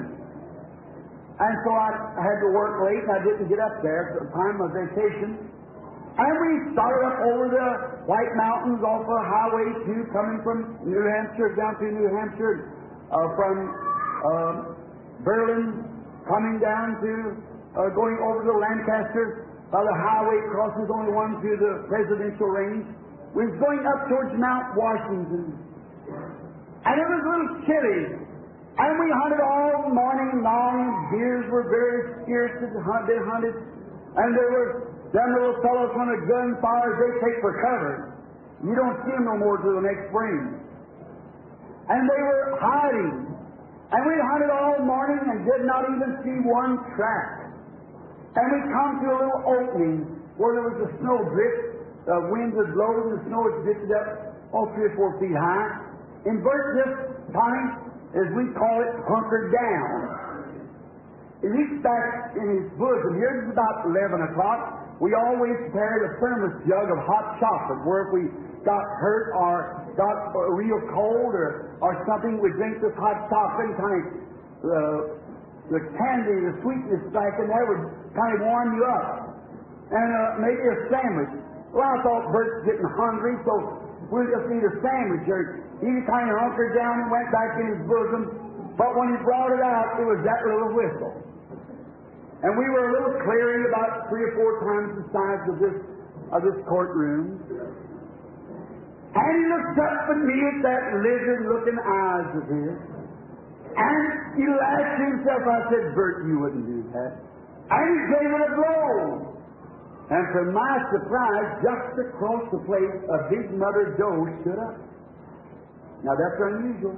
and so I, I had to work late, and I didn't get up there at the time of vacation. And we started up over the White Mountains off of Highway two, coming from New Hampshire down to New Hampshire, uh, from uh, Berlin, coming down to uh, going over to Lancaster. By the highway crosses only one to the presidential range. We was going up towards Mount Washington. And it was a little chilly. And we hunted all morning long. Deers were very scarce to hunt, been hunted. And there were them little fellows on the gunfires they take for cover. You don't see them no more till the next spring. And they were hiding. And we hunted all morning and did not even see one track. And we come to a little opening where there was a snow drift. The wind was blowing, the snow was drifted up, oh, three or four feet high. And Bert this time, as we call it, hunkered down. He reached back in his bosom. Here it was about eleven o'clock. We always carried a thermos jug of hot chocolate, where if we got hurt or got real cold or, or something, we'd drink this hot chocolate and kind of, uh, the candy, the sweetness back in there would kind of warm you up. And uh, maybe a sandwich. Well, I thought Bert's getting hungry, so we'll just eat a sandwich. Or he kind of hunkered down and went back in his bosom. But when he brought it out, it was that little whistle. And we were a little clearing about three or four times the size of this of this courtroom. And he looked up at me with that lizard-looking eyes of his. And he laughed to himself. I said, Bert, you wouldn't do that. And he gave it a blow. And to my surprise, just across the place, a big mother doe stood up. Now that's unusual.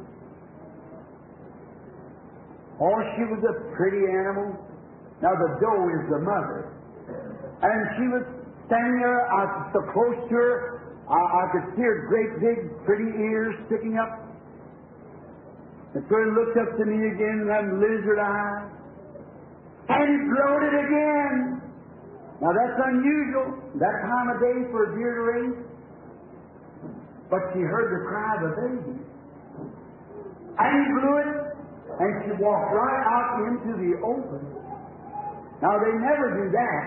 Oh, she was a pretty animal. Now the doe is the mother. And she was standing there, I was so close to her, I, I could see her great big pretty ears sticking up. And so he looked up to me again with them lizard eyes. And he gloated again. Now that's unusual, that time of day for a deer to raise. But she heard the cry of a baby. And he blew it, and she walked right out into the open. Now they never do that.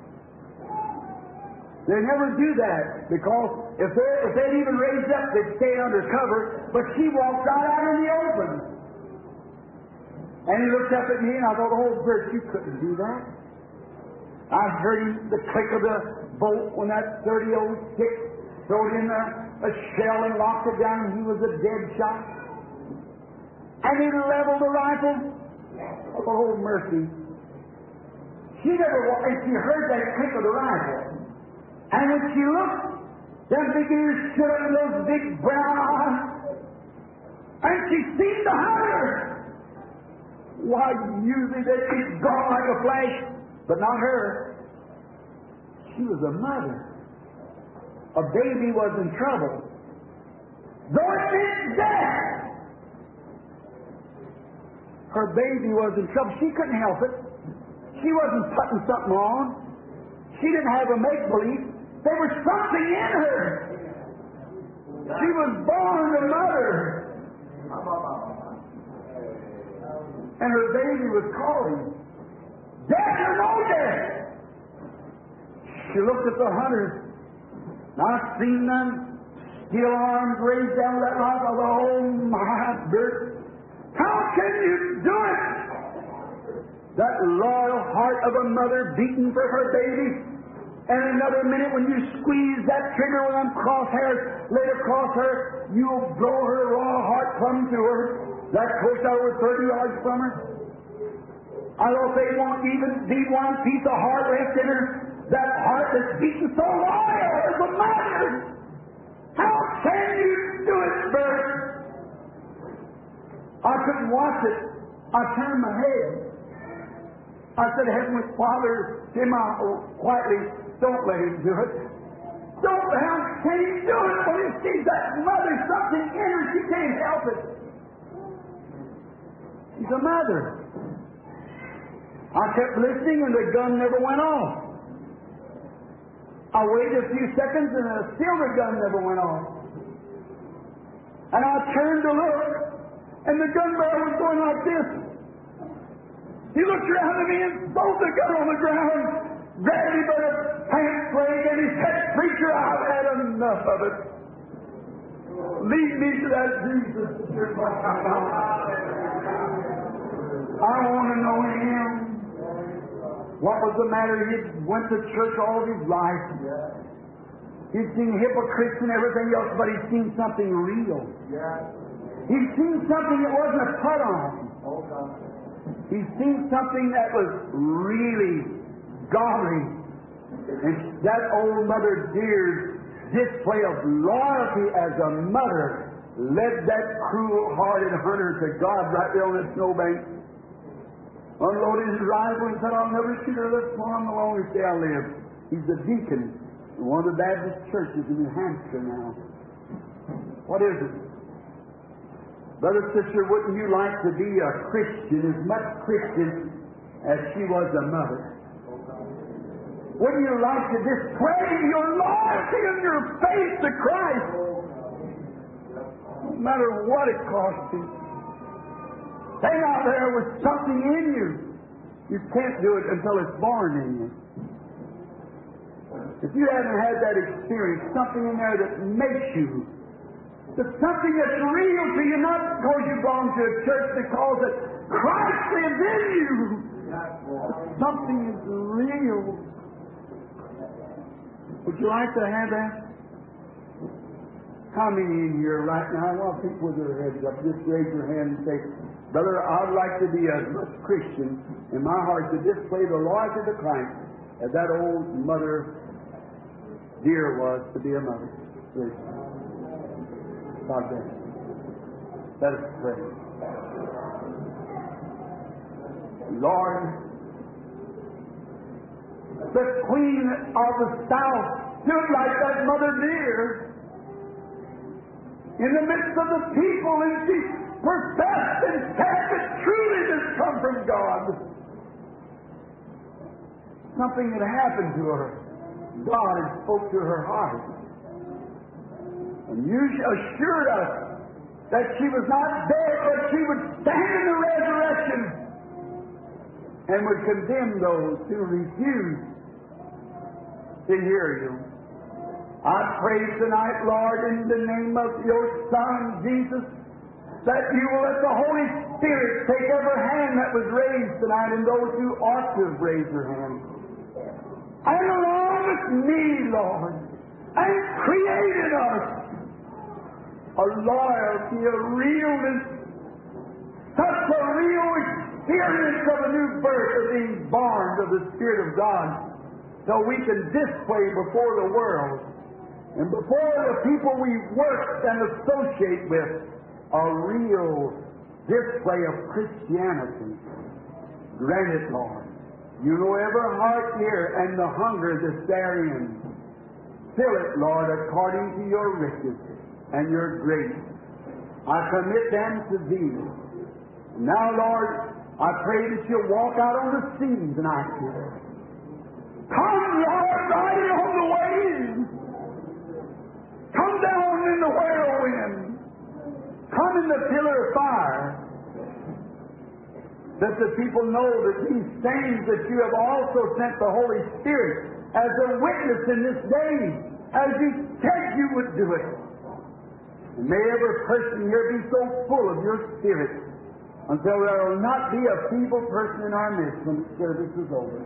They never do that, because if, if they'd even raised up, they'd stay under cover, but she walked right out in the open. And he looked up at me, and I thought, oh, Bert, you couldn't do that. I heard him, the click of the bolt when that thirty oh six threw in a, a shell and locked it down. He was a dead shot. And he leveled the rifle. Oh, mercy. She never walked, and she heard that click of the rifle. And when she looked, them big ears stood up in those big brown eyes. And she seemed to her. Why, usually they'd be gone like a flash. But not her. She was a mother. A baby was in trouble. Though it meant death, her baby was in trouble. She couldn't help it. She wasn't putting something on. She didn't have a make-believe. There was something in her. She was born a mother. And her baby was calling. Death or no death? She looked at the hunters. And I've seen them steel arms raised down that rock. I thought, oh my, Bert, how can you do it? That loyal heart of a mother beating for her baby. And another minute when you squeeze that trigger with them crosshairs laid across her, you'll blow her raw heart plumb through her. That close out over thirty yards from her. I thought they won't even be one piece of heart left in her. That heart that's beating so loyal as a mother. How can you do it, Bert? I couldn't watch it. I turned my head. I said, Heavenly Father, Tim, oh, quietly, don't let him do it. Don't let him. Can he do it when he sees that mother, something in her, she can't help it. She's a mother. I kept listening and the gun never went off. I waited a few seconds and still the gun never went off. And I turned to look and the gun barrel was going like this. He looked around at me and threw the gun on the ground, grabbed me by the pants leg and he said, Preacher, I've had enough of it. Lead me to that Jesus. I want to know Him. What was the matter? He went to church all his life. He'd seen hypocrites and everything else, but he'd seen something real. He'd seen something that wasn't a put on. He'd seen something that was really godly. And that old mother deer's display of loyalty as a mother led that cruel-hearted hunter to God right there on that snowbank. Unloaded his rifle and said, I'll never shoot her this farm the longest day I live. He's the deacon in one of the Baptist churches in New Hampshire now. What is it? Brother, sister, wouldn't you like to be a Christian, as much Christian as she was a mother? Wouldn't you like to display your loyalty and your faith to Christ? No matter what it costs you. Stay out there with something in you. You can't do it until it's born in you. If you haven't had that experience, something in there that makes you, that's something that's real to you, not because you've gone to a church, because that Christ lives in you. Something is real. Would you like to have that? How many in here right now? I want people with their heads up. Just raise your hand and say, Brother, I'd like to be as much Christian in my heart to display the loyalty to Christ as that old mother dear was to be a mother. God bless you. Let us pray. Lord, the Queen of the South stood like that mother dear in the midst of the people, and she professed and said that truly this come from God. Something had happened to her. God had spoke to her heart. And you assured us that she was not dead, but she would stand in the resurrection and would condemn those who refuse to hear you. I pray tonight, Lord, in the name of your Son, Jesus, that you will let the Holy Spirit take every hand that was raised tonight and those who ought to have raised their hands. And along with me, Lord, and create in us a loyalty, a realness, such a real experience of a new birth, of being born of the Spirit of God, so we can display before the world and before the people we work and associate with a real display of Christianity. Grant it, Lord. You know every heart here and the hunger that's therein. Fill it, Lord, according to your riches and your grace. I commit them to Thee. Now, Lord, I pray that You'll walk out on the scene tonight here. Come, Lord, riding on the waves. Come down in the whirlwind. Come in the pillar of fire. That the people know that these things that You have also sent the Holy Spirit as a witness in this day, as You said You would do it. And may every person here be so full of Your Spirit until there will not be a feeble person in our midst when the service is over.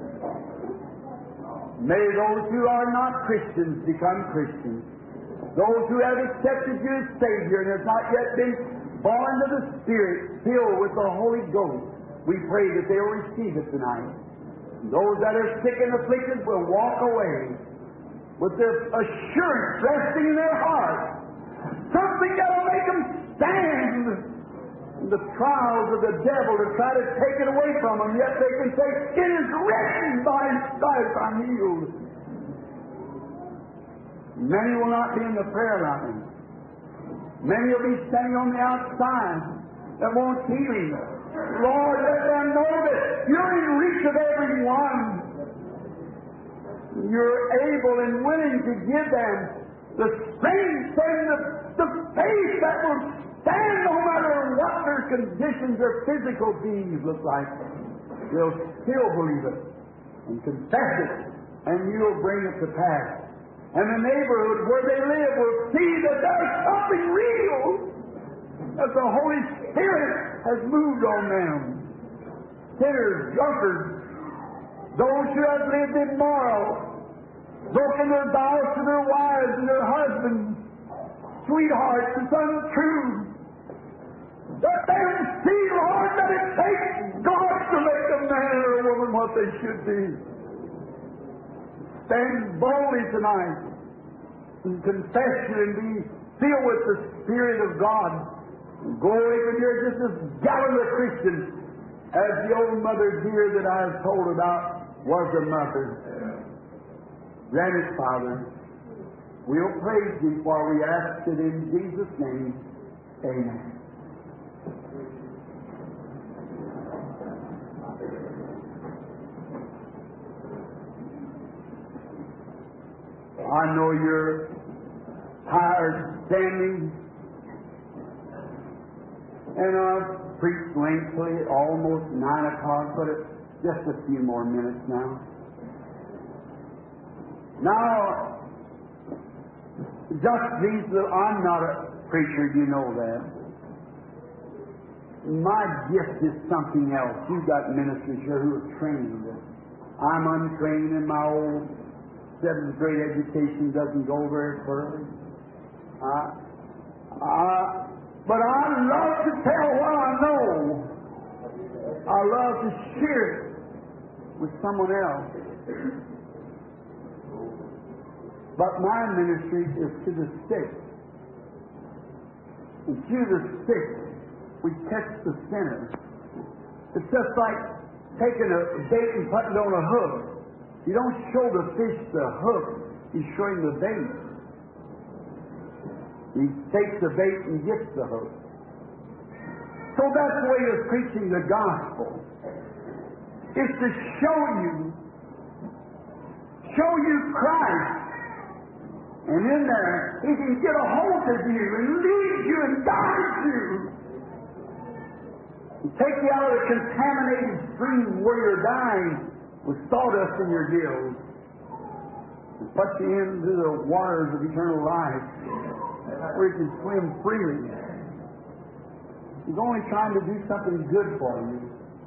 May those who are not Christians become Christians. Those who have accepted You as Savior and have not yet been born of the Spirit, filled with the Holy Ghost, we pray that they will receive it tonight. Those that are sick and afflicted will walk away with their assurance resting in their heart. Something that will make them stand in the trials of the devil to try to take it away from them, yet they can say, it is written, by His stripes I'm healed. Many will not be in the prayer line. Many will be standing on the outside that won't healing. Lord, let them know that You're in reach of every one. You're able and willing to give them the strength and the, the faith that will stand no matter what their conditions or physical beings look like. They'll still believe it and confess it, and You'll bring it to pass. And the neighborhood where they live will see that there's something real, that the Holy Spirit has moved on them. Sinners, drunkards, those who have lived immoral, broken their vows to their wives and their husbands, sweethearts, it's untrue. Let them see, Lord, that it takes God to make a man or a woman what they should be. Stand boldly tonight and confess You and be filled with the Spirit of God. And go away from here just as gallant a Christian as the old mother dear that I have told about was a mother. Grant it, Father. We'll praise You while we ask it in Jesus' name. Amen. I know you're tired standing, and I've preached lengthily, almost nine o'clock, but it's just a few more minutes now. Now, just these little, I'm not a preacher, you know that. my gift is something else. You've got ministers here who are trained. I'm untrained, and my old seventh grade education doesn't go very far. Uh, uh, but I love to tell what I know. I love to share it with someone else. But my ministry is to the sick. And to the sick, we catch the sinner. It's just like taking a bait and putting it on a hook. You don't show the fish the hook, you show him the bait. He takes the bait and gets the hook. So that's the way of preaching the gospel. It's to show you, show you Christ. And in there, He can get a hold of you and lead you and guide you. And take you out of the contaminated stream where you're dying with sawdust in your gills. And put you into the waters of eternal life where you can swim freely. He's only trying to do something good for you.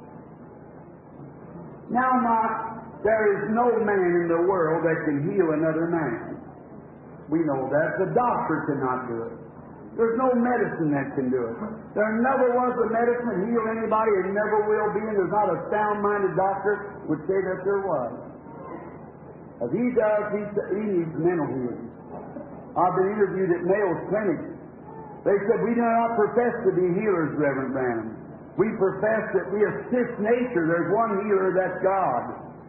Now, not, there is no man in the world that can heal another man. We know that. The doctor cannot do it. There's no medicine that can do it. There never was a medicine that healed anybody, and never will be, and there's not a sound-minded doctor would say that there was. If he does, he, he needs mental healing. I've been interviewed at Mayo's Clinic. They said, we do not profess to be healers, Reverend Branham. We profess that we assist nature. There's one healer, that's God.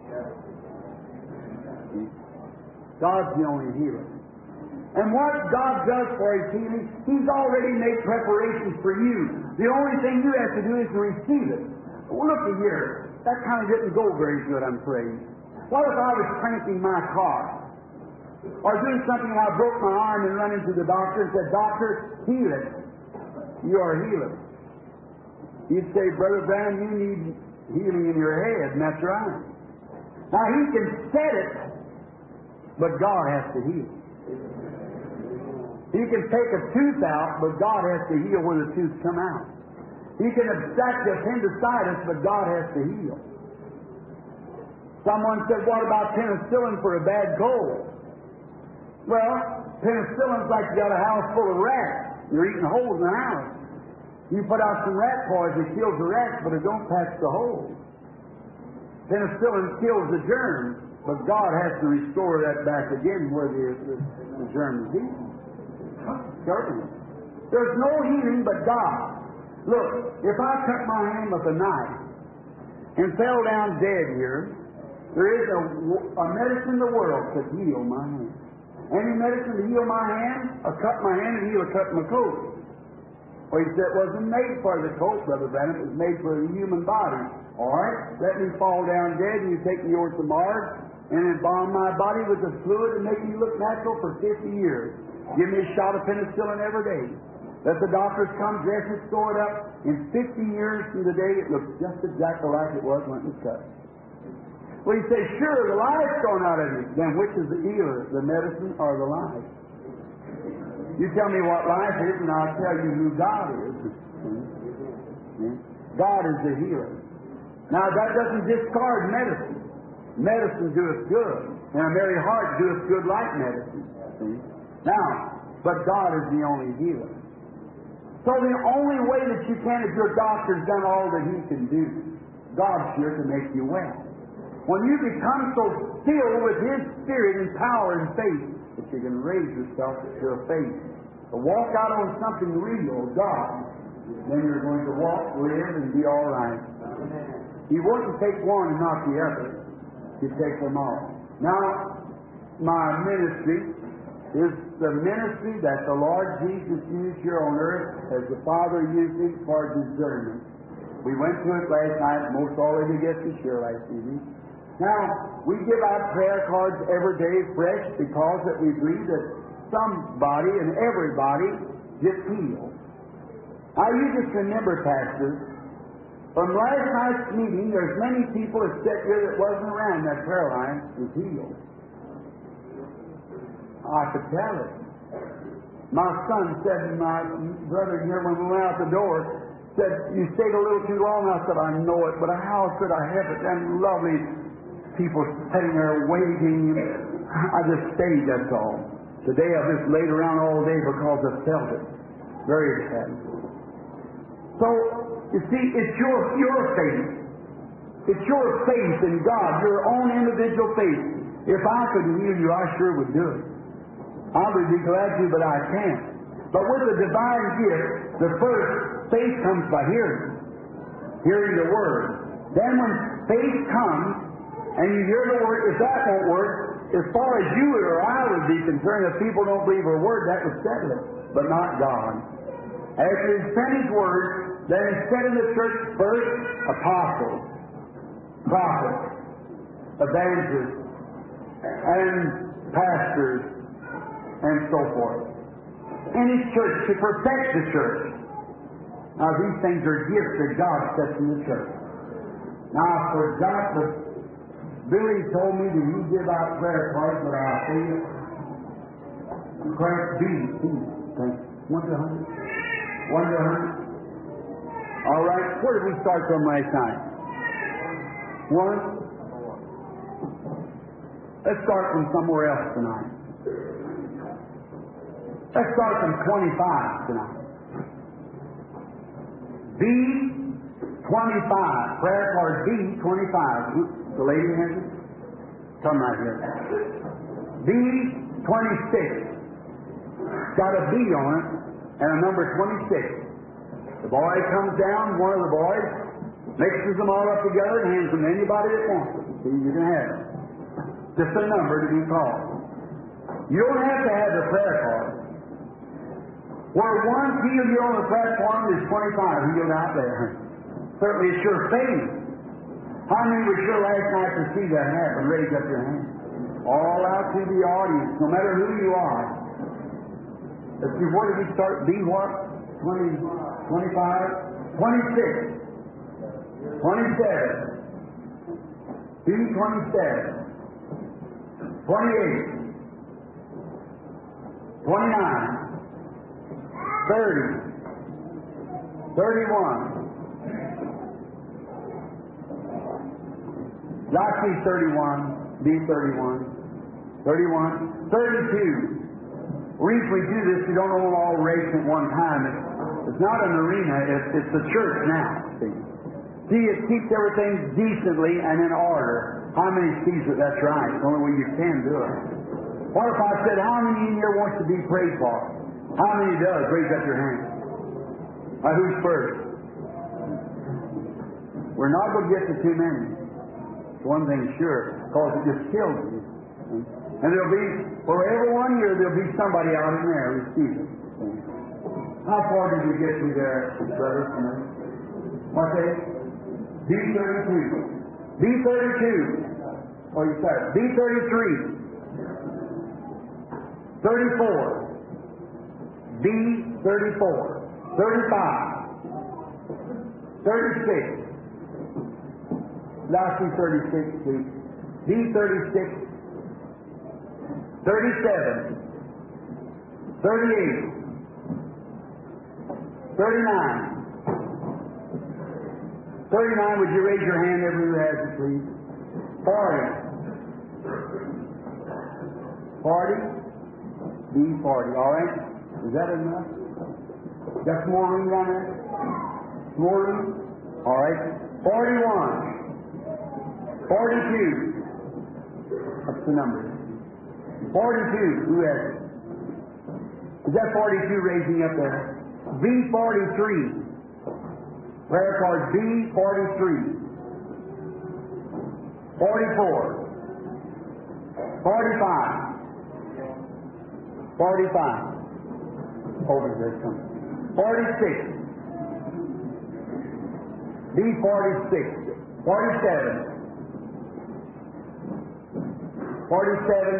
God's the only healer. And what God does for His healing, He's already made preparations for you. The only thing you have to do is to receive it. Well, look at here. That kind of didn't go very good, I'm afraid. What if I was cranking my car? Or doing something and I broke my arm and run into the doctor and said, Doctor, heal it. You are a healer. You'd say, Brother Branham, you need healing in your head, and that's right. Now, He can set it, but God has to heal. He can take a tooth out, but God has to heal where the tooth come out. He can abstract the appendicitis, but God has to heal. Someone said, what about penicillin for a bad cold? Well, penicillin's like you got a house full of rats. You're eating holes in the house. You put out some rat poison, it kills the rats, but it don't patch the holes. Penicillin kills the germs, but God has to restore that back again where the, the, the germ is eaten. Certainly. There's no healing but God. Look, if I cut my hand with a knife and fell down dead here, there is a, a medicine in the world to heal my hand. Any medicine to heal my hand, I'll cut my hand and he'll cut my coat. Well, he said it wasn't made for the coat, Brother Branham. It was made for the human body. All right, let me fall down dead and you take me over to Mars and embalm my body with the fluid and make me look natural for fifty years. Give me a shot of penicillin every day. Let the doctors come, dress it, store it up. In fifty years from the day, it looks just exactly like it was when it was cut. Well, he says, sure, the life's gone out of you. Then which is the healer, the medicine or the life? You tell me what life is, and I'll tell you who God is. God is the healer. Now, that doesn't discard medicine. Medicine doeth good, and a merry heart doeth good like medicine. See? Now, but God is the only healer. So the only way that you can, if your doctor's done all that he can do, God's here to make you well. When you become so filled with His Spirit and power and faith that you can raise yourself to a faith, to walk out on something real, God, then you're going to walk, live, and be all right. He wouldn't take one and not the other. He'd take them all. Now, my ministry is the ministry that the Lord Jesus used here on earth as the Father used it for discernment. We went to it last night, most all of you get to share last evening. Now, we give out prayer cards every day fresh because that we believe that somebody and everybody gets healed. Now, you just remember, Pastor, from last night's meeting, there's many people that sat here that wasn't around that prayer line was healed. I could tell it. My son said to my brother here when we went out the door, said, you stayed a little too long. I said, I know it, but how could I have it? And lovely people sitting there waiting. I just stayed, that's all. Today I've just laid around all day because I felt it. Very sad. So, you see, it's your, your faith. It's your faith in God, your own individual faith. If I could heal you, I sure would do it. I would be glad to, but I can't. But with the divine gift, the first, faith comes by hearing. Hearing the Word. Then when faith comes, and you hear the Word, if that won't work, as far as you or I would be concerned, if people don't believe a word, that would settle it. But not God. After He's sent His Word, then He set in the church first apostles, prophets, evangelists, and pastors, and so forth. In His church to perfect the church. Now these things are gifts that God sets in the church. Now I forgot, but Billy told me that he give out prayer cards, but I'll say it. Prayer B, B, one to a hundred. One to a hundred. All right, where did we start from last night? One. Let's start from somewhere else tonight. Let's start from twenty-five tonight. B twenty-five. Prayer card B twenty-five. The lady has it? Come right here. B twenty-six. Got a B on it and a number twenty-six. The boy comes down, one of the boys, mixes them all up together and hands them to anybody that wants them. See, you can have it. Just a number to be called. You don't have to have the prayer card. Where one healed you on the platform, there's twenty-five healed out there. Certainly it's your faith. How many were sure last night to see that happen? Raise up your hand. All out to the audience, no matter who you are. Let's see, where did we start? B what? twenty, twenty-five, twenty-six, twenty-seven, B twenty-seven, twenty-eight, twenty-nine, thirty, thirty-one. I see thirty-one, B thirty-one, thirty-one, thirty-two. The reason we do this, we don't all race at one time. It's, it's not an arena, it's, it's a church now. See? see, it keeps everything decently and in order. How many sees that that's right? It's the only way you can do it. What if I said, how many in here wants to be prayed for? How many does? Raise up your hand. Now, who's first? We're not going to get to too many. One thing sure, because it just kills you. And there'll be, for every one year, there'll be somebody out in there receiving. How far did you get to there, brother? What's that? B thirty-two. B thirty-two. Oh, you said B thirty-three. thirty-four. B thirty-four. thirty-five. thirty-six. Last B thirty-six, please. B thirty-six, thirty-seven, thirty-eight, thirty-nine, thirty-nine. Would you raise your hand, everyone who has it, please? forty, forty, B forty. All right. Is that enough? Got some more room down there? More room? All right. forty-one. forty-two. What's the number? forty-two. Who has it? Is that forty-two raising up there? B forty-three. Prayer card B forty-three. forty-four. forty-five. forty-five. Over there, come. forty-six. B forty-six. forty-seven. forty-seven.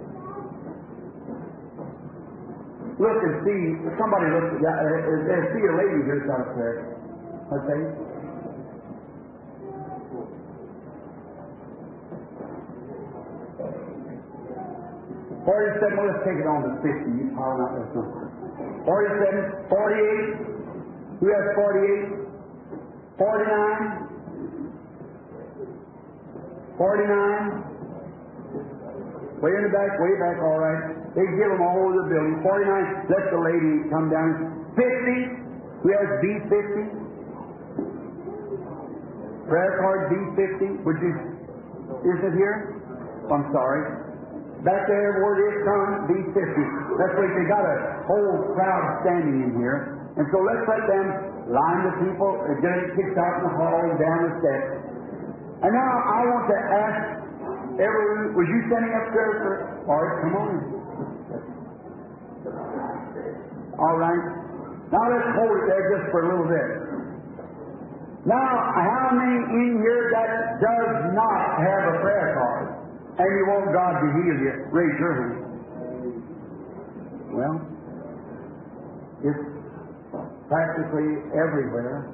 Look and see. Somebody look at that. Uh, see a lady here out there. Okay. forty-seven. Well, let's take it on to fifty. You power out this number. forty-seven. forty-eight. Who has forty-eight? forty-nine? forty-nine? Way in the back, way back, all right. They give them all over the building. forty-nine, let the lady come down. fifty? Who has B fifty? Prayer card B fifty? Would you, is it here? I'm sorry. Back there where it is, come, B fifty. That's right, they got a whole crowd standing in here. And so let's let them line the people, uh, get it kicked out in the hall and down the steps. And now I want to ask everyone, was you standing up there for, all right, come on. All right. Now let's hold it there just for a little bit. Now, how many in here that does not have a prayer card? And you want God to heal you? Raise your hand. Well, it's practically everywhere.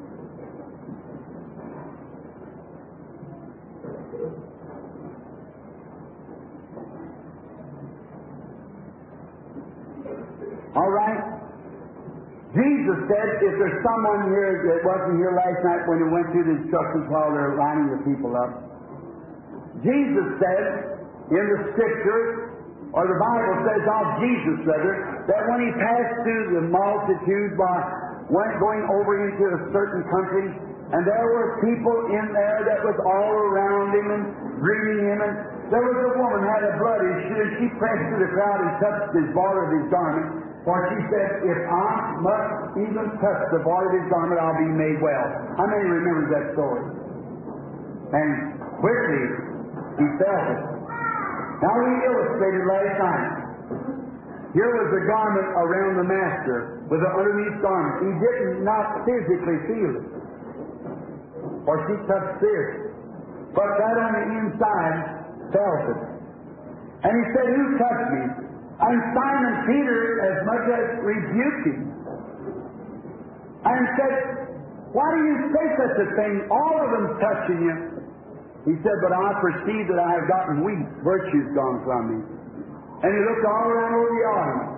All right. Jesus said, if there's someone here that wasn't here last night when he went through the instructions while they're lining the people up, Jesus said in the Scripture, or the Bible says of Jesus rather, that when he passed through the multitude by went going over into a certain country, and there were people in there that was all around him and greeting him, and there was a woman had a blood issue, and she pressed through the crowd and touched his border of his garment. For she said, if I must even touch the border of his garment, I'll be made well. How many remember that story? And quickly, he felt it. Now we illustrated last night. Here was the garment around the master with the underneath garment. He did not physically feel it. For she touched this. But that on the inside felt it. And he said, who touched me? And Simon Peter as much as rebuked him. And said, why do you say such a thing? All of them touching you. He said, but I perceive that I have gotten weak. Virtue's gone from me. And he looked all around over the audience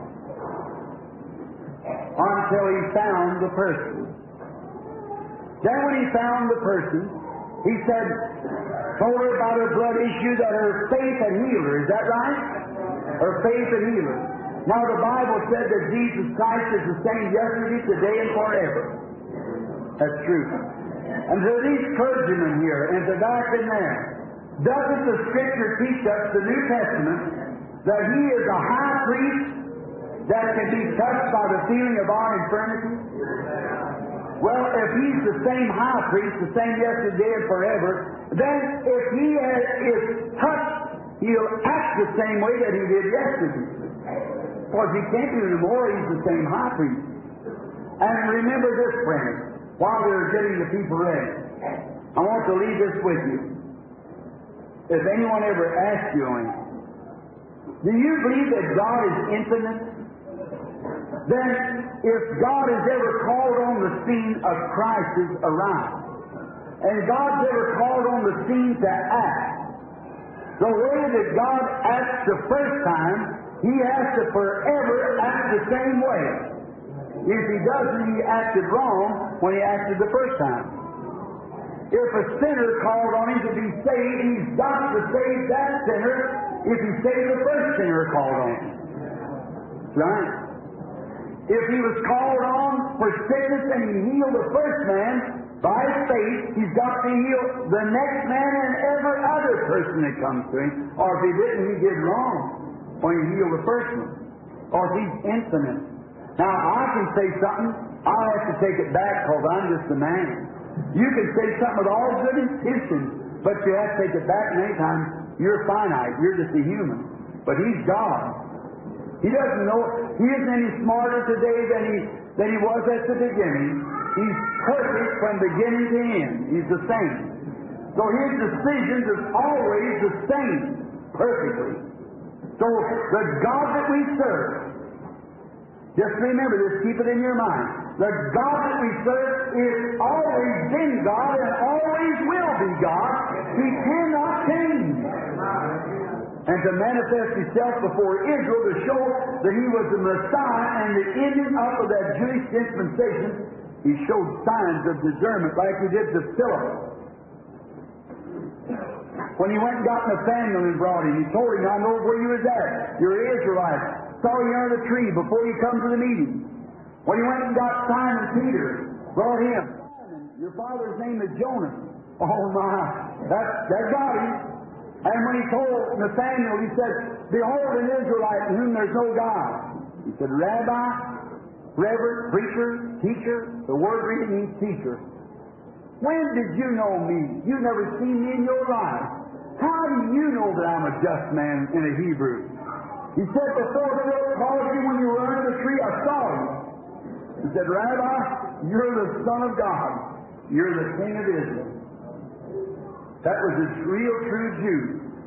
until he found the person. Then when he found the person, he said, told her about her blood issue, that her faith had healed her. Is that right? Her faith had healed her. Now the Bible said that Jesus Christ is the same yesterday, today, and forever. That's true. And to these clergymen here, and to back in there, doesn't the Scripture teach us, the New Testament, that He is a high priest that can be touched by the feeling of our infirmity? Well, if He's the same high priest, the same yesterday and forever, then if He has, is touched, He'll act the same way that He did yesterday. Because He can't do no more, He's the same high priest. And remember this, friends, while we're getting the people ready, I want to leave this with you. If anyone ever asks you anything, do you believe that God is infinite? Then, if God has ever called on the scene, a crisis arrived. And God's ever called on the scene to act. The way that God acts the first time, He has to forever act the same way. If He doesn't, He acted wrong when He acted the first time. If a sinner called on Him to be saved, He's got to save that sinner if He saved the first sinner called on Him. Right? If He was called on for sickness and He healed the first man, by His faith, He's got to heal the next man and every other person that comes to Him. Or if He didn't, He did wrong when He healed the first one. Or He's infinite. Now, I can say something, I'll have to take it back because I'm just a man. You can say something with all good intentions, but you have to take it back, and anytime you're finite, you're just a human. But He's God. He doesn't know, He isn't any smarter today than He, than he was at the beginning. He's perfect from beginning to end. He's the same. So His decisions are always the same, perfectly. So the God that we serve, just remember this, keep it in your mind. The God that we serve is always been God and always will be God. He cannot change. And to manifest Himself before Israel to show that He was the Messiah and the ending up of that Jewish dispensation, He showed signs of discernment like he did to Philip. When he went and got Nathaniel and brought him, he told him, I know where you was at. You're an Israelite. Saw you under the tree before you come to the meeting. When he went and got Simon Peter, brought him. Your father's name is Jonas. Oh my, that, that got him. And when he told Nathaniel, he said, behold an Israelite in whom there's no God. He said, Rabbi, Reverend, preacher, teacher, the word really means teacher. When did you know me? You've never seen me in your life. How do you know that I'm a just man in a Hebrew? He said, before Philip called you when you were under the tree, I saw you. He said, Rabbi, you're the Son of God. You're the King of Israel. That was a real true Jew.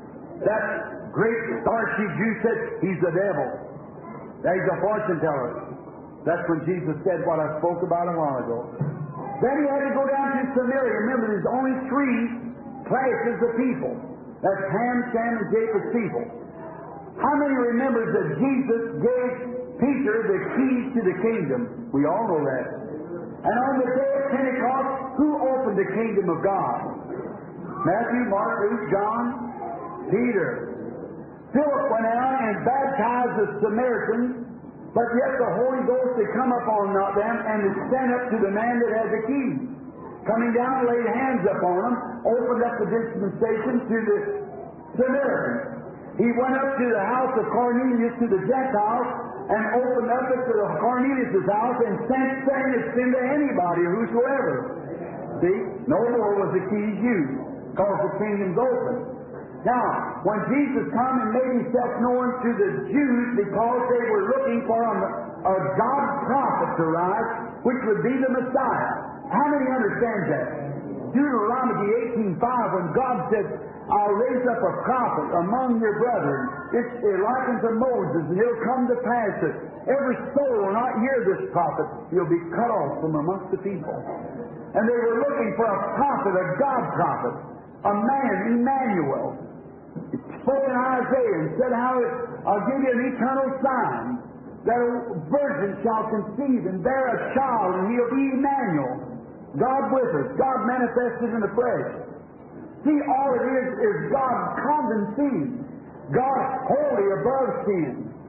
That great starchy Jew said, he's the devil. He's a fortune teller. That's when Jesus said what I spoke about a while ago. Then he had to go down to Samaria. Remember, there's only three classes of people. That's Ham, Shem, and Japheth's people. How many remembers that Jesus gave Peter the keys to the kingdom? We all know that. And on the day of Pentecost, who opened the kingdom of God? Matthew, Mark, Luke, John, Peter. Philip went out and baptized the Samaritans, but yet the Holy Ghost had come upon them and had sent up to the man that had the keys. Coming down, laid hands upon them, opened up the dispensation to the Samaritans. He went up to the house of Cornelius, to the Gentiles, and opened up it to the Cornelius' house and sent saying it's into anybody or whosoever. See? No more was the keys used, because the kingdom's open. Now, when Jesus come and made himself known to the Jews because they were looking for a, a God prophet to rise, which would be the Messiah. How many understand that? Deuteronomy eighteen five, when God said, I'll raise up a prophet among your brethren. It's like unto Moses, and he'll come to pass that every soul will not hear this prophet. He'll be cut off from amongst the people. And they were looking for a prophet, a God prophet, a man, Emmanuel. He spoke in Isaiah and said, how it, I'll give you an eternal sign, that a virgin shall conceive and bear a child, and he'll be Emmanuel. God with us, God manifested in the flesh. See, all it is is God condescending, God holy above sin.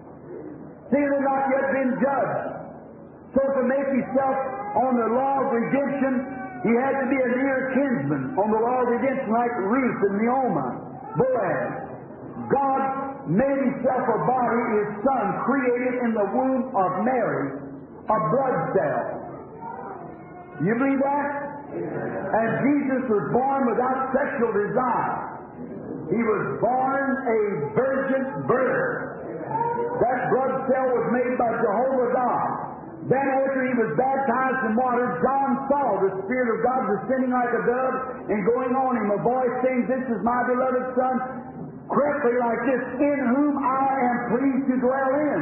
Sin had not yet been judged. So to make himself on the law of redemption, he had to be a near kinsman on the law of redemption, like Ruth and Naomi, Boaz. God made himself a body, his son, created in the womb of Mary, a blood cell. You believe that? And Jesus was born without sexual desire. He was born a virgin birth. That blood cell was made by Jehovah God. Then after he was baptized in water, John saw the Spirit of God descending like a dove and going on him, a voice saying, this is my beloved Son, correctly like this, in whom I am pleased to dwell in.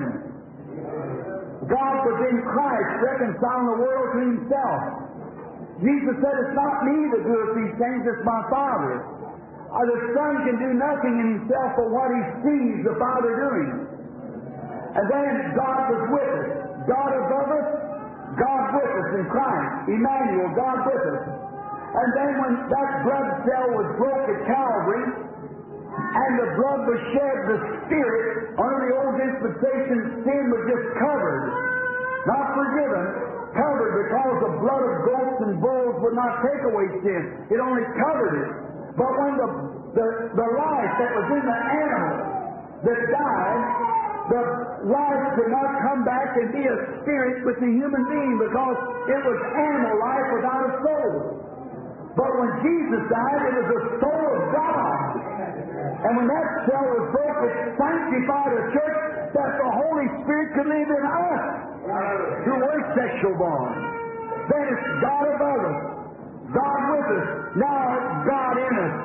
God was in Christ reconciling the world to himself. Jesus said, it's not me that doeth these things, it's my Father. Uh, the Son can do nothing in himself but what he sees the Father doing. And then God was with us. God above us, God with us in Christ. Emmanuel, God with us. And then when that blood cell was broke at Calvary, and the blood was shed, the Spirit, under the old dispensation, sin was just covered, not forgiven, covered, because the blood of goats and bulls would not take away sin. It only covered it. But when the, the, the life that was in the animal that died, the life could not come back and be a spirit with the human being, because it was animal life without a soul. But when Jesus died, it was the soul of God. And when that cell was broke, it sanctified a church that the Holy Spirit could live in us, who were sexual born. Then it's God above us, God with us, now it's God in us.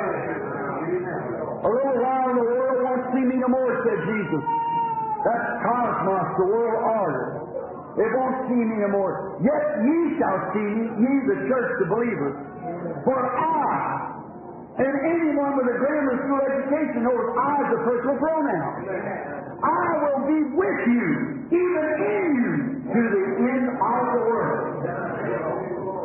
A little while the world won't see me no more, said Jesus. That's cosmos, the world order. It won't see me no more. Yet ye shall see me, ye the church, the believers. For I, and anyone with a grammar school education knows I is a personal pronoun. I will be with you, even in you, to the end of the world.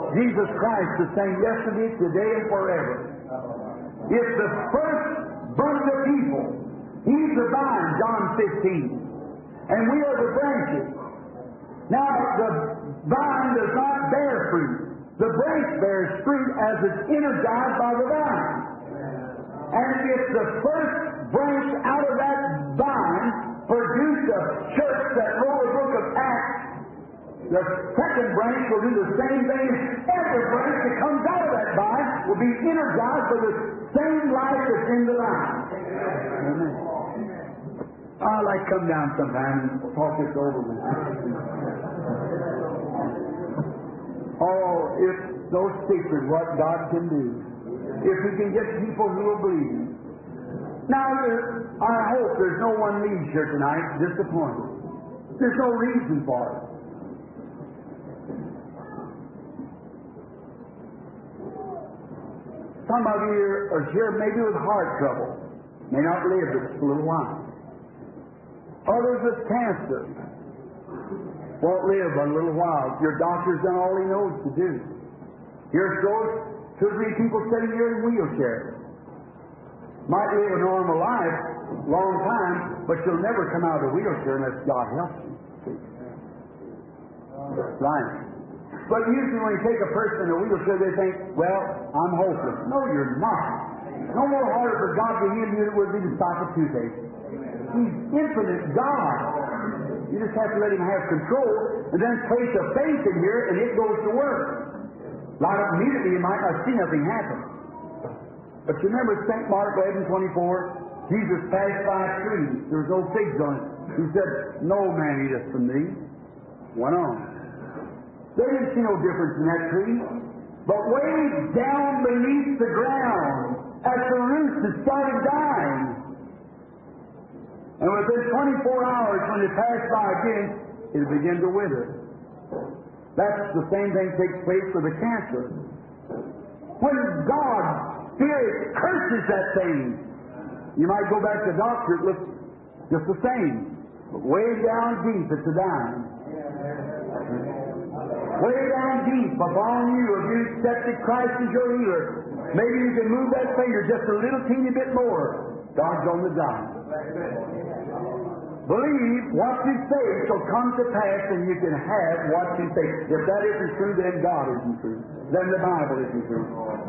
Jesus Christ the same yesterday, today, and forever. It's the first bunch of people. He's the vine, John fifteen. And we are the branches. Now, the vine does not bear fruit. The branch bears fruit as it's energized by the vine. And if the first branch out of that vine produced a church that wrote a book of Acts, the second branch will do the same thing. Every branch that comes out of that vine will be energized by the same life that's in the vine. Amen. I'd like to come down sometime and talk this over with you. Oh, it's no secret what God can do. If He can get people who will believe. Now, I hope there's no one leaves here tonight disappointed. There's no reason for it. Some of you are here maybe with heart trouble. May not live just a little while. Others with cancer won't live but a little while. Your doctor's done all he knows to do. Here's those two or three people sitting here in wheelchairs. Might live a normal life, long time, but you'll never come out of the wheelchair unless God helps you. Right. But usually when you take a person in a wheelchair, they think, well, I'm hopeless. No, you're not. No more harder for God to heal you than it would be to stop a toothache. He's infinite God. You just have to let Him have control, and then place a faith in here, and it goes to work. Like immediately you might not see nothing happen. But you remember Saint Mark eleven twenty-four, Jesus passed by a tree. There was no figs on it. He said, no man eateth from thee. Went on. They didn't see no difference in that tree. But way down beneath the ground, at the roots, it started dying. And within twenty-four hours, when it passed by again, it began to wither. That's the same thing takes place for the cancer. When God's Spirit curses that thing, you might go back to the doctor, it looks just the same. But way down deep, it's a dying. Way down deep upon you, if you accepted Christ as your healer, maybe you can move that finger just a little teeny bit more. God's on the job. Believe what you say shall come to pass, and you can have what you say. If that isn't true, then God isn't true. Then the Bible isn't true.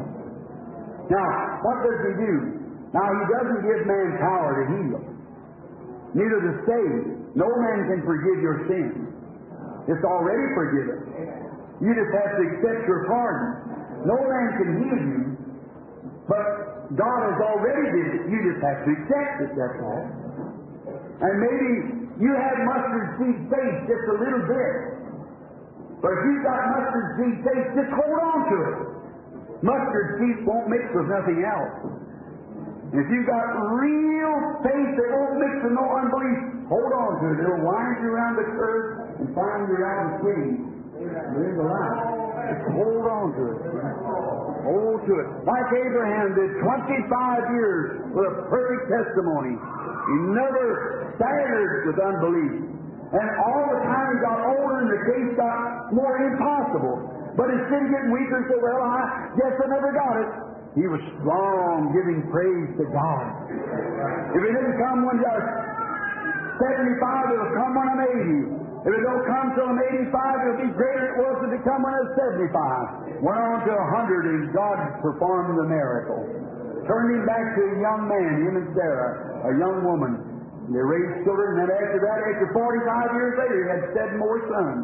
Now, what does He do? Now, He doesn't give man power to heal, neither to save. No man can forgive your sins. It's already forgiven. You just have to accept your pardon. No man can heal you, but God has already did it. You just have to accept it, that's all. And maybe you have mustard seed faith just a little bit. But if you've got mustard seed faith, just hold on to it. Mustard seed won't mix with nothing else. If you've got real faith that won't mix with no unbelief, hold on to it. It'll wind you around the curve and find you around the tree. There's the life. Just hold on to it. Hold to it. Like Abraham did twenty-five years with a perfect testimony. He never staggered with unbelief. And all the time he got older and the case got more impossible. But instead of getting weaker and say, well, I guess I never got it, he was strong, giving praise to God. If it didn't come when you're seventy-five, it'll come when I'm eighty. If it don't come till I'm eighty-five, it'll be greater than it was if it come when I was seventy-five. Went on to a hundred and God performed the miracle. Turned him back to a young man, him and Sarah, a young woman. They raised children, and then after that, after forty-five years later, he had seven more sons.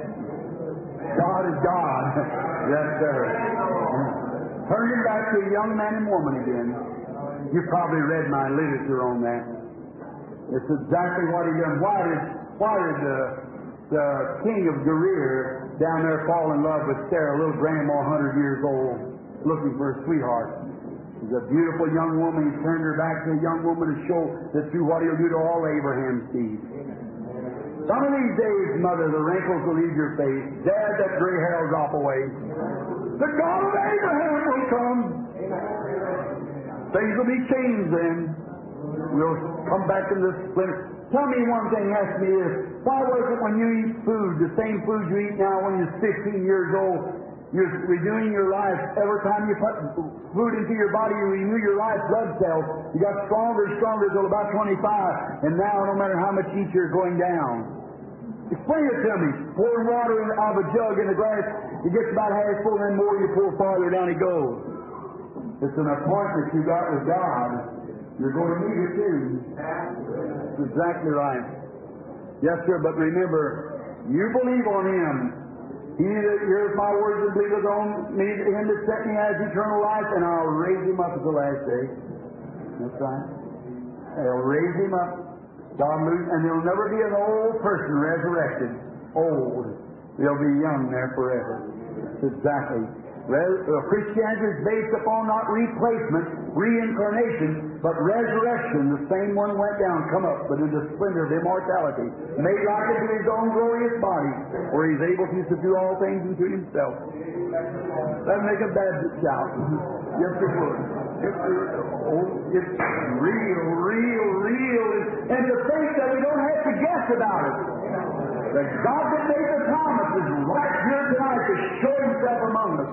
God is God. Yes, sir. Turned him back to a young man and woman again. You've probably read my literature on that. It's exactly what he done. Why did, why did the, the king of Gerar down there fall in love with Sarah, a little grandma, one hundred years old, looking for a sweetheart? She's a beautiful young woman. He turned her back to a young woman to show that through what he'll do to all Abraham's seed. Some of these days, Mother, the wrinkles will leave your face. Dad, that gray hair will drop away. The God of Abraham will come. Things will be changed then. We'll come back in this splendor. Tell me one thing, ask me this. Why was it when you eat food, the same food you eat now when you're fifteen years old, You're renewing your life. Every time you put food into your body, you renew your life blood cells. You got stronger and stronger until about twenty-five. And now, no matter how much you eat, you're going down. Explain it to me. Pouring water out of a jug in the glass, it gets about half full, and then more you pour farther down it goes. It's an appointment you got with God. You're going to need it too. That's exactly right. Yes, sir, but remember, you believe on Him. He that heareth my words and believeth on me, Him that sent me has eternal life, and I'll raise him up at the last day. That's right. They'll raise him up. God moves, and there'll never be an old person resurrected. Old. They'll be young there forever. That's exactly. Res- uh, Christianity is based upon not replacement, reincarnation, but resurrection. The same one went down, come up, but in the splendor of immortality, made like unto His own glorious body, where He's able to subdue all things unto Himself. That'll make a Baptist shout. Yes, it would. It's, oh, it's real, real, real. And to think that we don't have to guess about it. That God that made the promises right here tonight to show Himself among us.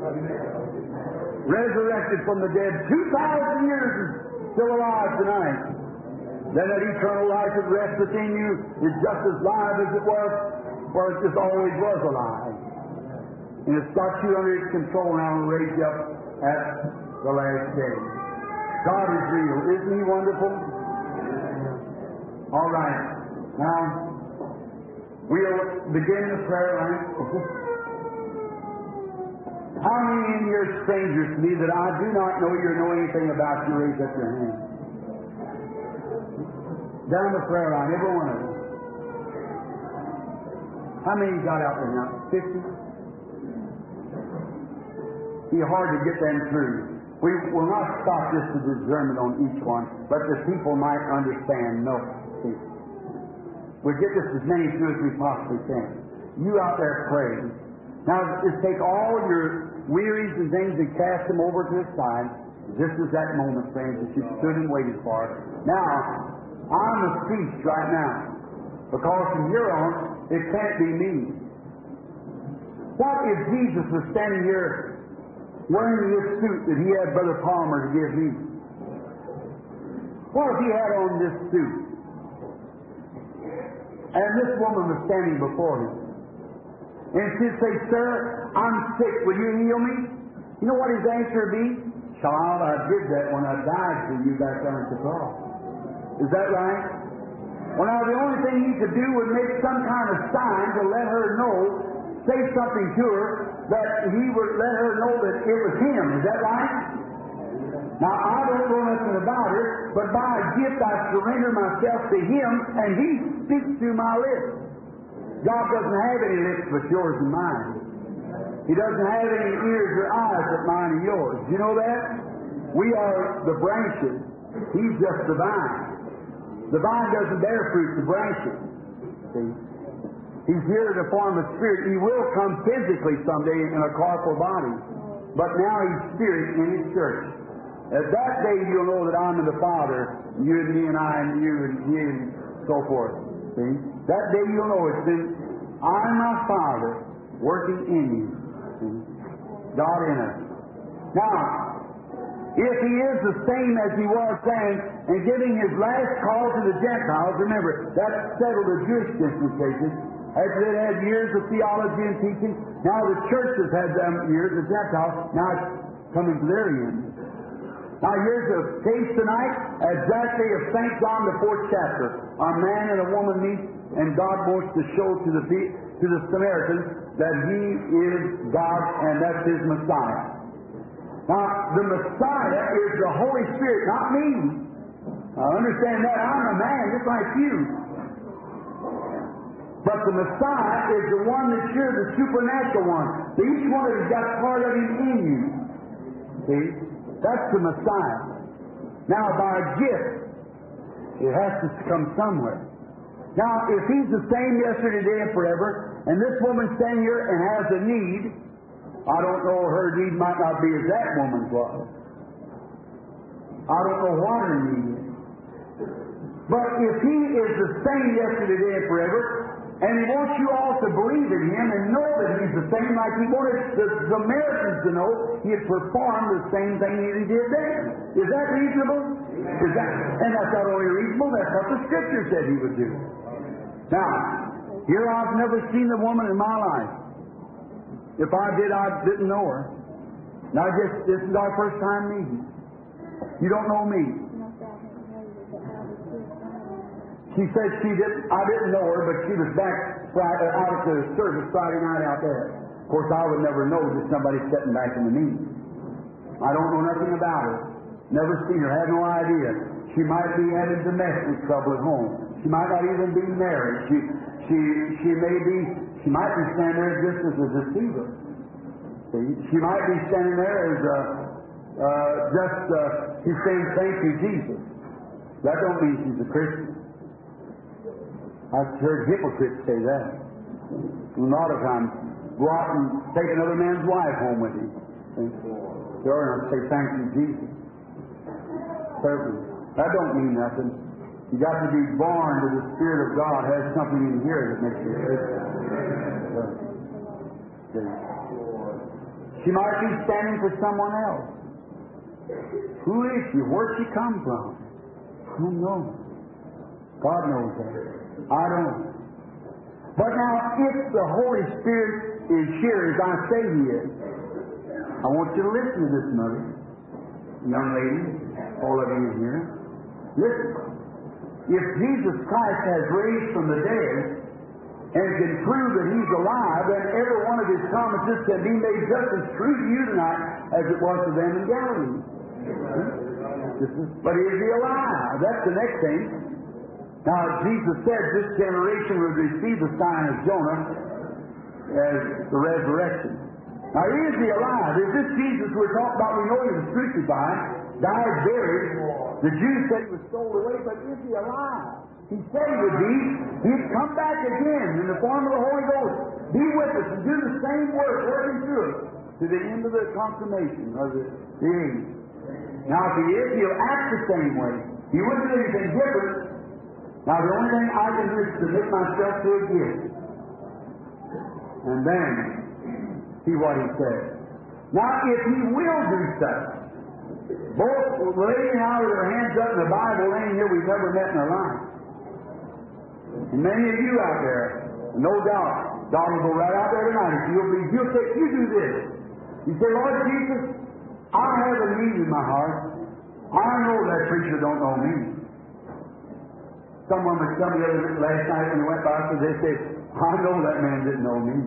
Resurrected from the dead, two thousand years and still alive tonight. Then that eternal life that rests within you is just as live as it was, for it just always was alive. And it's got you under its control now and raise you up at the last day. God is real. Isn't He wonderful? All right. Now, we'll begin the prayer line. How many in here are strangers to me that I do not know you or know anything about you? Raise up your hand. Down the prayer line, every one of them. How many got out there now? Fifty? Be hard to get them through. We will not stop just the discernment on each one, but the people might understand. No. See. We'll get just as many through as we possibly can. You out there praying. Now, just take all your wearies and things and cast them over to the side. This is that moment, friends, that you stood and waited for. Now, I'm a speech right now. Because from here on, it can't be me. What if Jesus was standing here wearing this suit that he had Brother Palmer to give me? What if he had on this suit? And this woman was standing before him. And she'd say, "Sir, I'm sick. Will you heal me?" You know what his answer would be? "Child, I did that when I died for you back there at the cross." Is that right? Well, now the only thing he could do was make some kind of sign to let her know, say something to her, that he would let her know that it was him. Is that right? Now, I don't know nothing about her, but by a gift I surrender myself to him, and he speaks through my lips. God doesn't have any lips but yours and mine. He doesn't have any ears or eyes but mine and yours. Do you know that? We are the branches. He's just the vine. The vine doesn't bear fruit, the branches. See? He's here in the form of spirit. He will come physically someday in a corporal body. But now He's spirit in His church. At that day you'll know that I'm in the Father, you and me and I and you and you and so forth. See? That day you'll know it's been I and my Father working in you. See? God in us. Now, if He is the same as He was then, and giving His last call to the Gentiles, remember, that settled the Jewish dispensation. After they had years of theology and teaching, now the church has had them years, the Gentiles, now it's coming to their end. Now here's a case tonight, exactly of Saint John, the fourth chapter. A man and a woman meet, and God wants to show to the to the Samaritans that He is God and that's His Messiah. Now, the Messiah is the Holy Spirit, not me. I understand that. I'm a man, just like you. But the Messiah is the one that you're the supernatural one. So each one of you's got part of Him in you. See? That's the Messiah. Now, by a gift, it has to come somewhere. Now, if He's the same yesterday, today, and forever, and this woman's standing here and has a need, I don't know, her need might not be as that woman's was. I don't know what her need is. But if He is the same yesterday, today, and forever, And He wants you all to believe in Him and know that He's the same, like He wanted the Samaritans to know He had performed the same thing that He did then. Is that reasonable? Is that, and that's not only reasonable, that's what the Scripture said He would do. Now, here I've never seen the woman in my life. If I did, I didn't know her. Now, just this is our first time meeting. You don't know me. She said she didn't. I didn't know her, but she was back Friday, out at the service Friday night out there. Of course, I would never know that somebody's sitting back in the meeting. I don't know nothing about her. Never seen her. Had no idea. She might be having domestic trouble at home. She might not even be married. She, she, she may be. She might be standing there just as a deceiver. See? She might be standing there as a, uh, just uh, she's saying thank you, Jesus. That don't mean she's a Christian. I've heard hypocrites say that. A lot of times, go out and take another man's wife home with you. Sure, and say, thank you, Jesus. Certainly. That don't mean nothing. You got to be born to the Spirit of God. Has something in here that makes you Christian. She might be standing for someone else. Who is she? Where'd she come from? I don't know. God knows that. I don't. But now, if the Holy Spirit is here, as I say He is, I want you to listen to this, mother, young lady, all of you here. Listen. If Jesus Christ has raised from the dead and can prove that He's alive, then every one of His promises can be made just as true to you tonight as it was to them in Galilee. This is, but is He alive? That's the next thing. Now, Jesus said this generation would receive the sign of Jonah as the resurrection. Now, is He alive? Is this Jesus we're talking about? We know He was crucified, died, buried. The Jews said He was stole away, but is He alive? He said He would be. He'd come back again in the form of the Holy Ghost, be with us and do the same work, working through us to the end of the consummation of the, the age. Now, if He is, He'll act the same way. He wouldn't do anything different. Now, the only thing I can do is submit myself to a gift. And then see what He says. Now, if He will do such, both ladies out with their hands up in the Bible, ain't here we've never met in our life. And many of you out there, no doubt, God will go right out there tonight. If you'll be, you'll say, you do this. You say, Lord Jesus, I have a need in my heart. I know that preacher don't know me. Someone was telling me the other last night when they went by, so they said, I know that man didn't know me.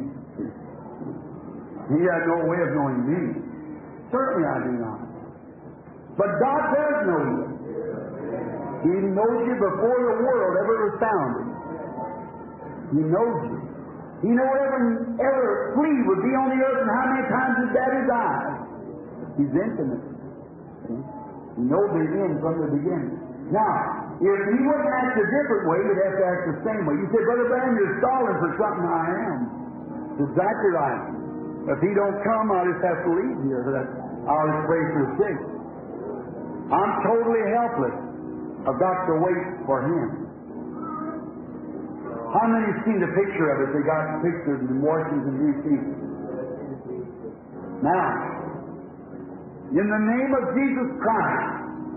He had no way of knowing me. Certainly I do not. But God does know you. He knows you before the world ever was founded. He knows you. He knows every, every flea would be on the earth and how many times his daddy died. He's infinite. He knows the end from the beginning. Now, if He wouldn't act a different way, He'd have to act the same way. You say, Brother Branham, you're stalling for something. I am. It's exactly right. If He don't come, I'll just have to leave here. I'll just pray for the sick. I'm totally helpless. I've got to wait for Him. How many have seen the picture of it? They got pictures in Washington, D C Now, in the name of Jesus Christ,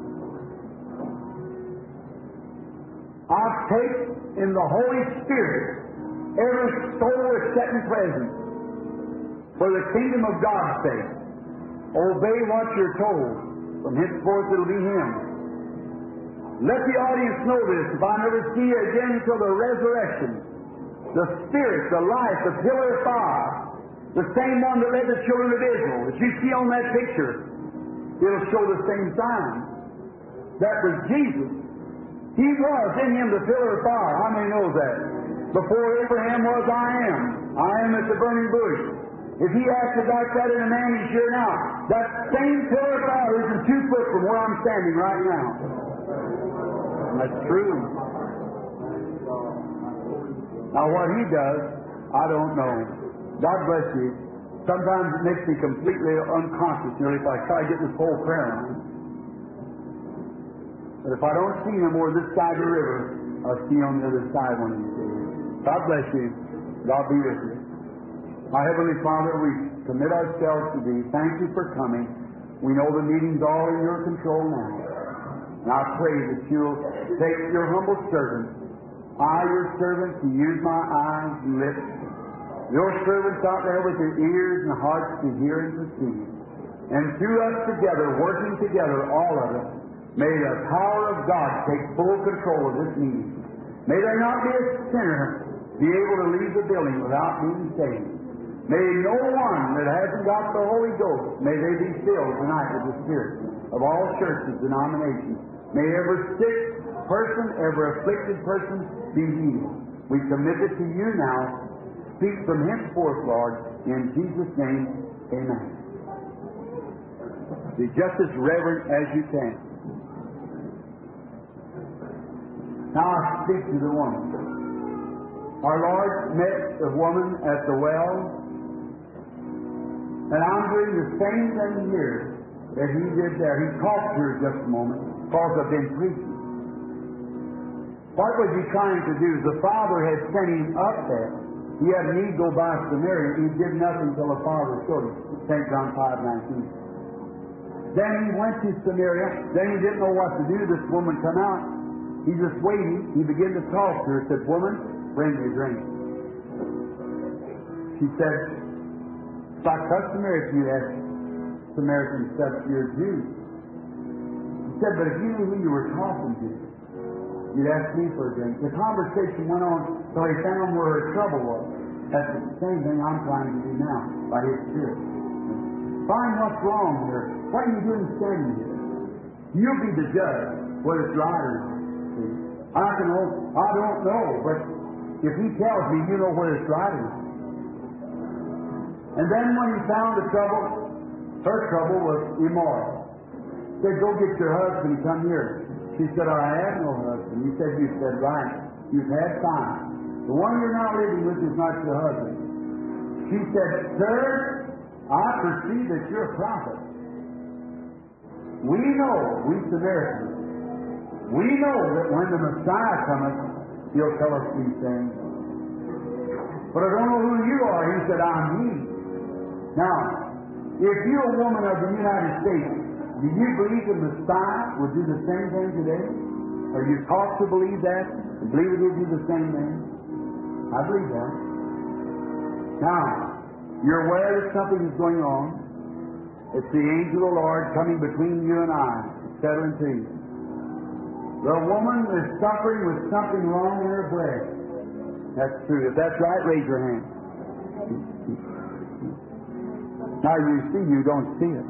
I take in the Holy Spirit every soul that's set in presence for the kingdom of God's sake. Obey what you're told. From henceforth it'll be Him. Let the audience know this. If I never see you again until the resurrection, the Spirit, the life, the pillar of fire, the same one that led the children of Israel, that you see on that picture, it'll show the same sign. That was Jesus. He was in Him the pillar of fire. How many knows that? Before Abraham was, I am. I am at the burning bush. If He acted like that in a man, He's here now. That same pillar of fire is in two foot from where I'm standing right now. And that's true. Now what He does, I don't know. God bless you. Sometimes it makes me completely unconscious, nearly, if I try to get this whole prayer line. But if I don't see Him over this side of the river, I'll see Him on the other side one of these days. God bless you. God be with you. My Heavenly Father, we commit ourselves to Thee. Thank You for coming. We know the meeting's all in Your control now. And I pray that You'll take Your humble servant, I, Your servant, to use my eyes and lips. Your servants out there with their ears and hearts to hear and to see. And through us together, working together, all of us, may the power of God take full control of this meeting. May there not be a sinner be able to leave the building without being saved. May no one that hasn't got the Holy Ghost, may they be filled tonight with the Spirit of all churches, denominations. May every sick person, every afflicted person be healed. We commit it to You now. Speak from henceforth, Lord, in Jesus' name, amen. Be just as reverent as you can. Now I speak to the woman. Our Lord met the woman at the well, and I'm doing the same thing here that He did there. He talked to her just a moment, because I've been preaching. What was He trying to do? The Father had sent Him up there. He had a need to go by Samaria. He did nothing until the Father showed Him. Saint John five nineteen. Then He went to Samaria. Then He didn't know what to do. This woman come out. He just waited. He began to talk to her. He said, "Woman, bring me a drink." She said, "It's not customary for you to ask Samaritans stuff. You're a Jew." He said, "But if you knew who you were talking to, you'd ask me for a drink." The conversation went on till he found where her trouble was. That's the same thing I'm trying to do now by His Spirit. Find what's wrong here. What are you doing standing here? You'll be the judge whether it's right or not. I can I don't know, but if He tells me, you know whether it's right or not. And then when he found the trouble, her trouble was immoral. He said, "Go get your husband and come here." She said, "I have no husband." He said, "You said right. You've had time. The one you're now living with is not your husband." She said, "Sir, I perceive that you're a prophet. We know, we Samaritans, we know that when the Messiah cometh, He'll tell us these things. But I don't know who you are." He said, "I'm He." Now, if you're a woman of the United States, do you believe the Messiah would do the same thing today? Are you taught to believe that? And believe it would do the same thing? I believe that. Now, you're aware that something is going on. It's the angel of the Lord coming between you and I, settling to you. The woman is suffering with something wrong in her breast. That's true. If that's right, raise your hand. Now you see, you don't see it.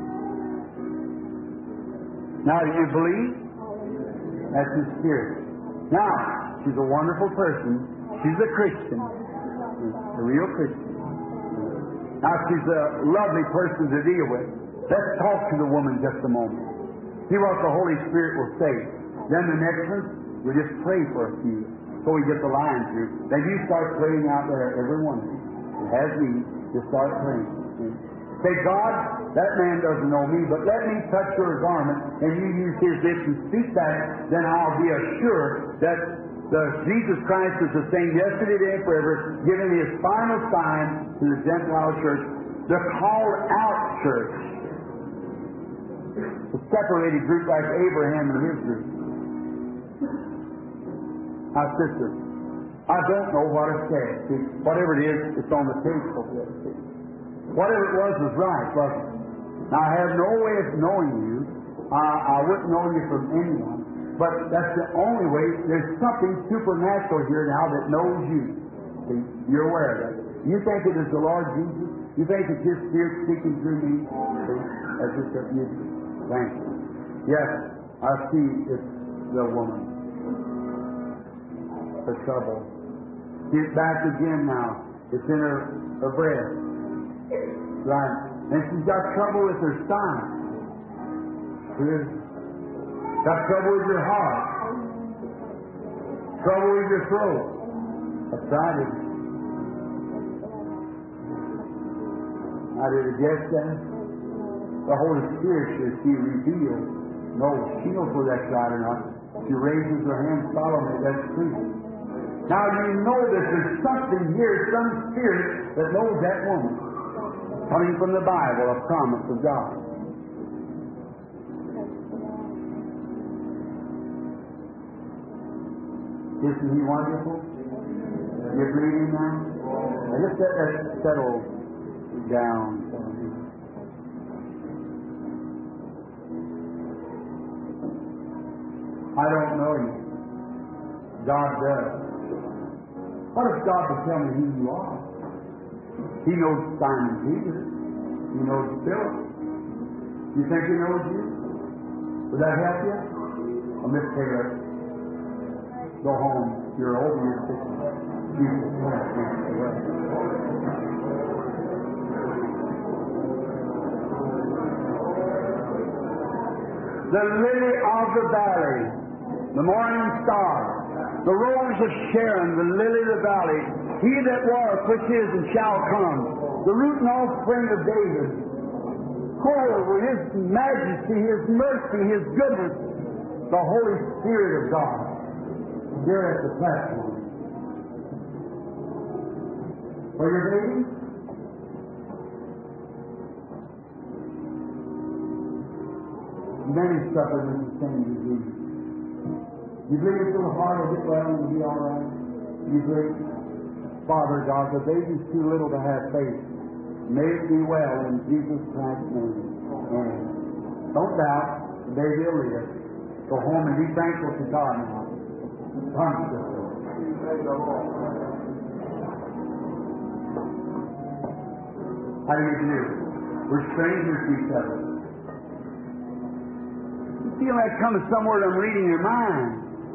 Now do you believe? That's His Spirit. Now, she's a wonderful person. She's a Christian. A real Christian. Now she's a lovely person to deal with. Let's talk to the woman just a moment. See what the Holy Spirit will say. Then the next one, we'll just pray for a few so we get the line through. Then you start praying out there, every one of you. It has me. Just start praying. Say, "God, that man doesn't know me, but let me touch your garment," and you use his lips and speak that, then I'll be assured that the Jesus Christ is the same yesterday, today, and forever, giving His final sign to the Gentile church, the called out church. A separated group like Abraham and his group. Now, sister, I don't know what it says. See, whatever it is, it's on the page over there. Whatever it was was right, wasn't it? Now, I have no way of knowing you. I, I wouldn't know you from anyone. But that's the only way. There's something supernatural here now that knows you. See, you're aware of that. You think it is the Lord Jesus? You think it's His Spirit speaking through me? See, that's just what you do. Thank you. Yes, I see it's the woman. The trouble. Get back again now. It's in her, her breast. Right. And she's got trouble with her stomach. Got trouble with your heart. Trouble with your throat. That's right. I did a guess that. The Holy Spirit says she reveals. No, she knows whether that's right or not. She raises her hand solemnly. That's true. Now you know that there's something here, some spirit that knows that woman. Coming from the Bible, a promise of God. Isn't He wonderful? You're breathing now? Now just let that settle down. I don't know you. God does. What if God would tell me who you are? He knows Simon Peter. He knows Philip. You think He knows you? Would that help you? Well, Miss Taylor, go home. You're over your sixty. Jesus Christ wants to rest. The lily of the valley, the morning star, the rose of Sharon, the lily of the valley, He that was, which is, and shall come, the root and offspring of David. Oh, with His majesty, His mercy, His goodness, the Holy Spirit of God. Here at the platform. For your baby? Many suffer with the same disease. You believe it's so hard to get well and to be all right? You believe? Father God, the baby's too little to have faith. May it be well in Jesus Christ's name. Amen. Don't doubt. The baby will live. Go home and be thankful to God now. Come, sister. How do you do? We're strangers to each other. You feel that coming somewhere and I'm reading your mind.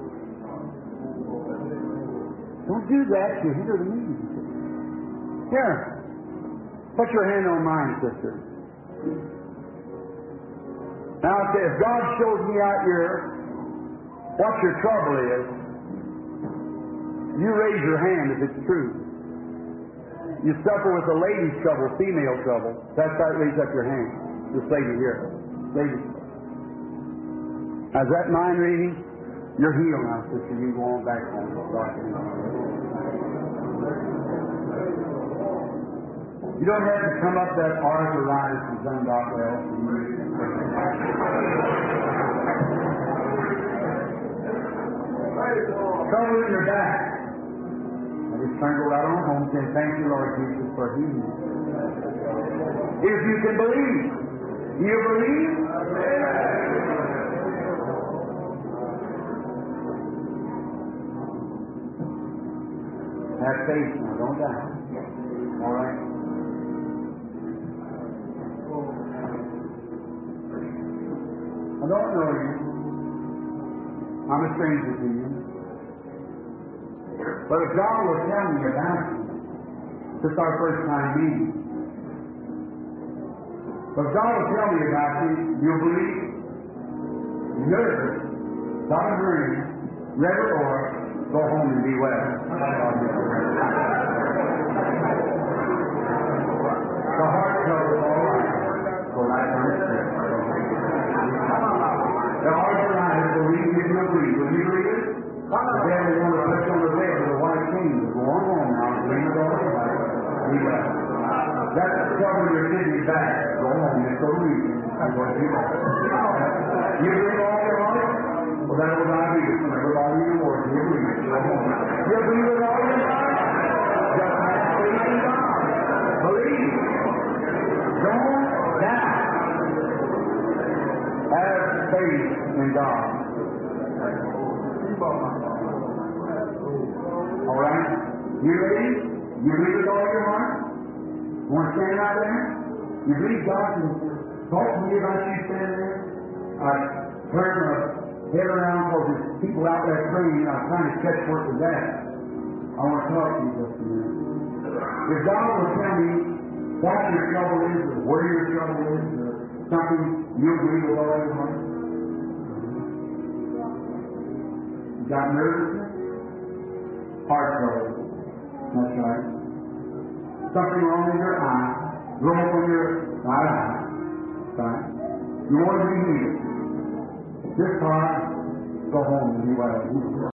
Don't do that. You're here to me. Here. Put your hand on mine, sister. Now, if God shows me out here what your trouble is, you raise your hand if it's true. You suffer with a lady's trouble, female trouble. That's right, raise up your hand. This lady here. Lady. Now, is that mind reading? You're healed now, sister. You go on back home. You don't have to come up that arthritis and done Doctor L. Trouble in your back. I just turned right on home and said, thank you, Lord Jesus, for healing. If you can believe. You believe? Have faith now, don't die. All right? I don't know you. I'm a stranger to you. But if God will tell me about you, this is our first time meeting. But if God will tell me about you, you'll believe. Nervous, not a dream, never or go home and be well. The heart trouble is all right. Go right on it. The heart is right. Believe if you agree. Will you believe it? The devil want to put you on the bed with a white king. Go on home now. Believe it all right. Be well. That's the trouble you're getting back. Go home. It's so easy. I'm going to be well. You believe all your heart? Well, that's what I do. Everybody in the world, you believe it. Go home. You believe it all your heart? Just have faith in God. Believe. Don't doubt. Have faith in God. All right? You ready? You believe with all your heart? You want to stand right there? You believe God can talk to me about you standing there? I turn my head around because there's people out there praying. I'm trying to catch what was that. I want to talk to you just a minute. If God will tell me what your trouble is, or where your trouble is, or something you believe with all your heart. You got nervousness? Heart trouble. That's right. Something wrong with your eye. Growth on your right eye. Right. You want to be healed. This time, go home and be well.